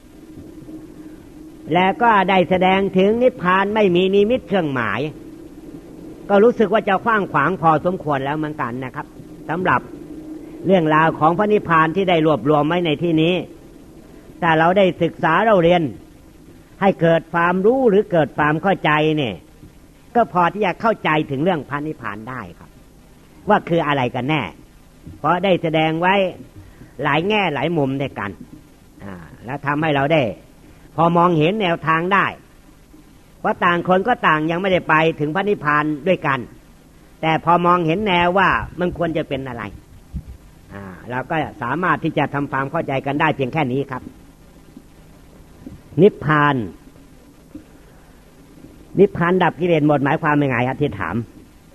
Speaker 1: แล้วก็ได้แสดงถึงนิพพานไม่มีนิมิตเครื่องหมายก็รู้สึกว่าจะขว้างขวางพอสมควรแล้วเหมือนกันนะครับสำหรับเรื่องราวของพระนิพพานที่ได้รวบรวมไว้ในที่นี้แต่เราได้ศึกษาเราเรียนให้เกิดความรู้หรือเกิดความเข้าใจเนี่ยก็พอที่จะเข้าใจถึงเรื่องพระนิพพานได้ครับว่าคืออะไรกันแน่เพราะได้แสดงไว้หลายแง่หลายมุมด้วยกันแล้วทำให้เราได้พอมองเห็นแนวทางได้เพราะต่างคนก็ต่างยังไม่ได้ไปถึงพระนิพพานด้วยกันแต่พอมองเห็นแนวว่ามันควรจะเป็นอะไรเราก็สามารถที่จะทำความเข้าใจกันได้เพียงแค่นี้ครับนิพพานดับกิเลสหมดหมายความยังไงครับที่ถาม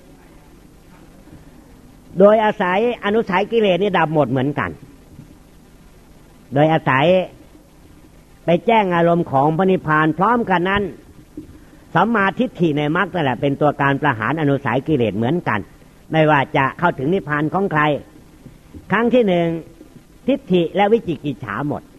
Speaker 1: โดยอาศัยอนุสัยกิเลสนี่ดับหมดเหมือนกันโดยอาศัยไปแจ้งอารมณ์ของพระนิพพานพร้อมกันนั้นสัมมาทิฏฐิในมรรคนั่นแหละเป็นตัวการประหารอนุสัยกิเลสเหมือนกันไม่ว่าจะเข้าถึงนิพพานของใครครั้งที่1ทิฏฐิและวิจิกิจฉาหมด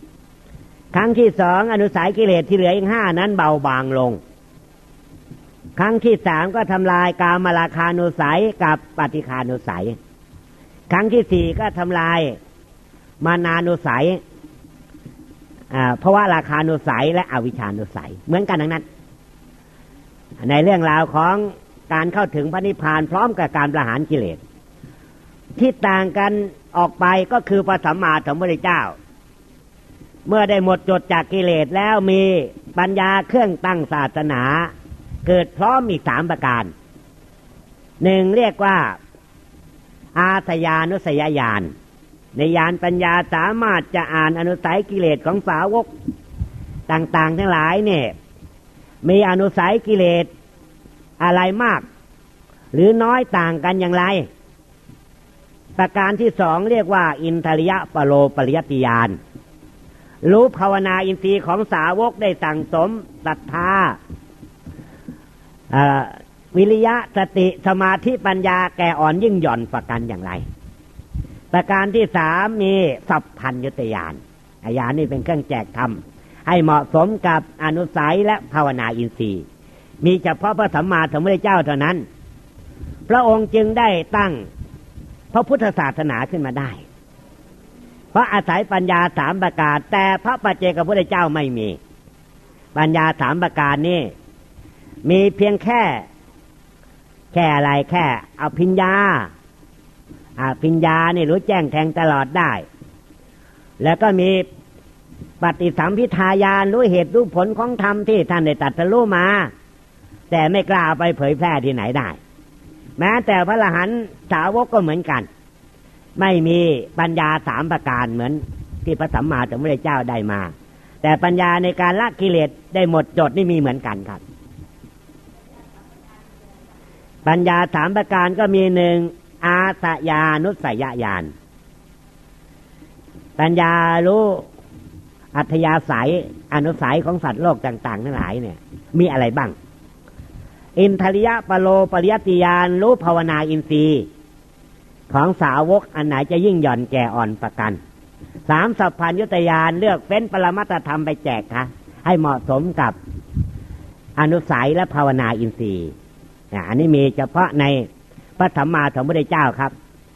Speaker 1: ครั้งที่2อนุสัยกิเลสที่เหลืออีก5นั้นเบาบางลงครั้งที่สามก็ทำลายกามราคานุสัยกับปฏิฆานุสัยครั้งที่สี่ก็ทำลายมานานุสัยเพราะว่าราคานุสัยและอวิชชานุสัยเหมือนกันทั้งนั้นในเรื่องราวของการเข้าถึงพระนิพพานพร้อมกับการประหารกิเลสที่ต่างกันออกไปก็คือพระสัมมาสัมพุทธเจ้าเมื่อได้หมดจดจากกิเลสแล้วมีปัญญาเครื่องตั้งศาสนาเกิดพร้อมอีก3ประการหนึ่งเรียกว่าอาสยานุสยญาณในญาณปัญญาสามารถจะอ่านอนุสัยกิเลสของสาวกต่างๆทั้งหลายเนี่ยมีอนุสัยกิเลสอะไรมากหรือน้อยต่างกันอย่างไรประการที่สองเรียกว่าอินทริยปโลปริยติญาณรู้ภาวนาอินทรีย์ของสาวกได้สั่งสมศรัทธาวิริยะสติสมาธิปัญญาแก่อ่อนยิ่งหย่อนประกันอย่างไรประการที่สามมีสัพพัญญุตญาณญาณนี้เป็นเครื่องแจกธรรมให้เหมาะสมกับอนุสัยและภาวนาอินทรีย์มีเฉพาะพระสัมมาสัมพุทธเจ้าเท่านั้นพระองค์จึงได้ตั้งพระพุทธศาสนาขึ้นมาได้เพราะอาศัยปัญญา3ประการแต่พระปัจเจกพุทธเจ้าไม่มีปัญญา3ประการนี้มีเพียงแค่อะไรแค่อภิญญานี่รู้แจ้งแทงตลอดได้แล้วก็มีปฏิสัมภิทาญาณรู้เหตุรู้ผลของธรรมที่ท่านได้ตรัสรู้มาแต่ไม่กล้าไปเผยแพร่ที่ไหนได้แม้แต่พระอรหันต์สาวกก็เหมือนกันไม่มีปัญญา3ประการเหมือนที่พระสัมมาสัมพุทธเจ้าได้มาแต่ปัญญาในการละกิเลสได้หมดจดนี่มีเหมือนกันครับปัญญา3ประการก็มีหนึ่งอาสยานุสยญาณปัญญารู้อัธยาศัยอนุสัยของสัตว์โลกต่างๆทั้งหลายเนี่ยมีอะไรบ้างอินทริยปโลปริยติญาณรู้ภาวนาอินทรีย์ของสาวกอันไหนจะยิ่งหย่อนแก่อ่อนประกัน3สัพพัญญุตญาณเลือกเฟ้นปรมัตถธรรมไปแจกค่ะให้เหมาะสมกับอนุสัยและภาวนาอินทรีย์อันนี้มีเฉพาะในพระสัมมาสัมพุทธเจ้าครับ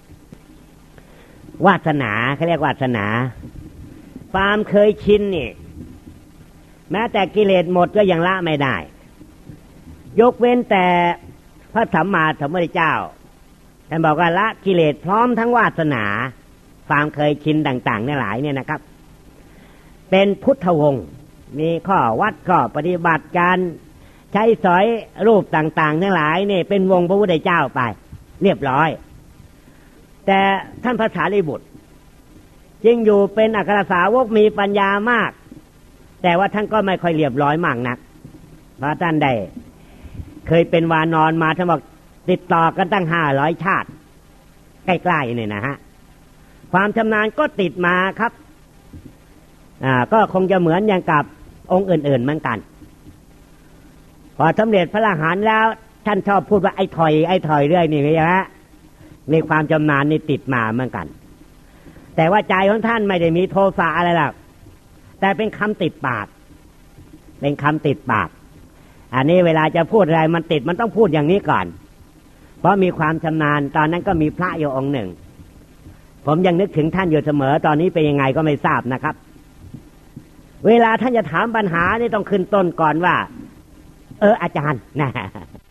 Speaker 1: วาสนาเขาเรียกวาสนาความเคยชินนี่แม้แต่กิเลสหมดก็ยังละไม่ได้ยกเว้นแต่พระสัมมาสัมพุทธเจ้าท่านบอกว่าละกิเลสพร้อมทั้งวาสนาความเคยชินต่างๆทั้งหลายเนี่ยนะครับเป็นพุทธวงศ์มีข้อวัดข้อปฏิบัติการใช้สอยรูปต่างๆทั้งหลายนี่เป็นวงพระพุทธเจ้าไปเรียบร้อยแต่ท่านพระสารีบุตรจึงอยู่เป็นอัครสาวกมีปัญญามากแต่ว่าท่านก็ไม่ค่อยเรียบร้อยมากนักเพราะท่านได้เคยเป็นวานอนมาท่านบอกติดต่อกันตั้ง500ชาติใกล้ๆนี่นะฮะความชำนาญก็ติดมาครับก็คงจะเหมือนอย่างกับองค์อื่นๆเหมือนกันพอสำเร็จพระอรหันต์แล้วท่านชอบพูดว่าไอ้ถอยเรื่อยนี่นะฮะมีความชำนาญนี่ติดมาเหมือนกันแต่ว่าใจของท่านไม่ได้มีโทสะอะไรหรอกแต่เป็นคำติดปากเป็นคำติดปากอันนี้เวลาจะพูดอะไรมันติดมันต้องพูดอย่างนี้ก่อนเพราะมีความชำนาญตอนนั้นก็มีพระอยู่องค์หนึ่งผมยังนึกถึงท่านอยู่เสมอตอนนี้เป็นยังไงก็ไม่ทราบนะครับเวลาท่านจะถามปัญหานี่ต้องขึ้นต้นก่อนว่าอาจารย์นะ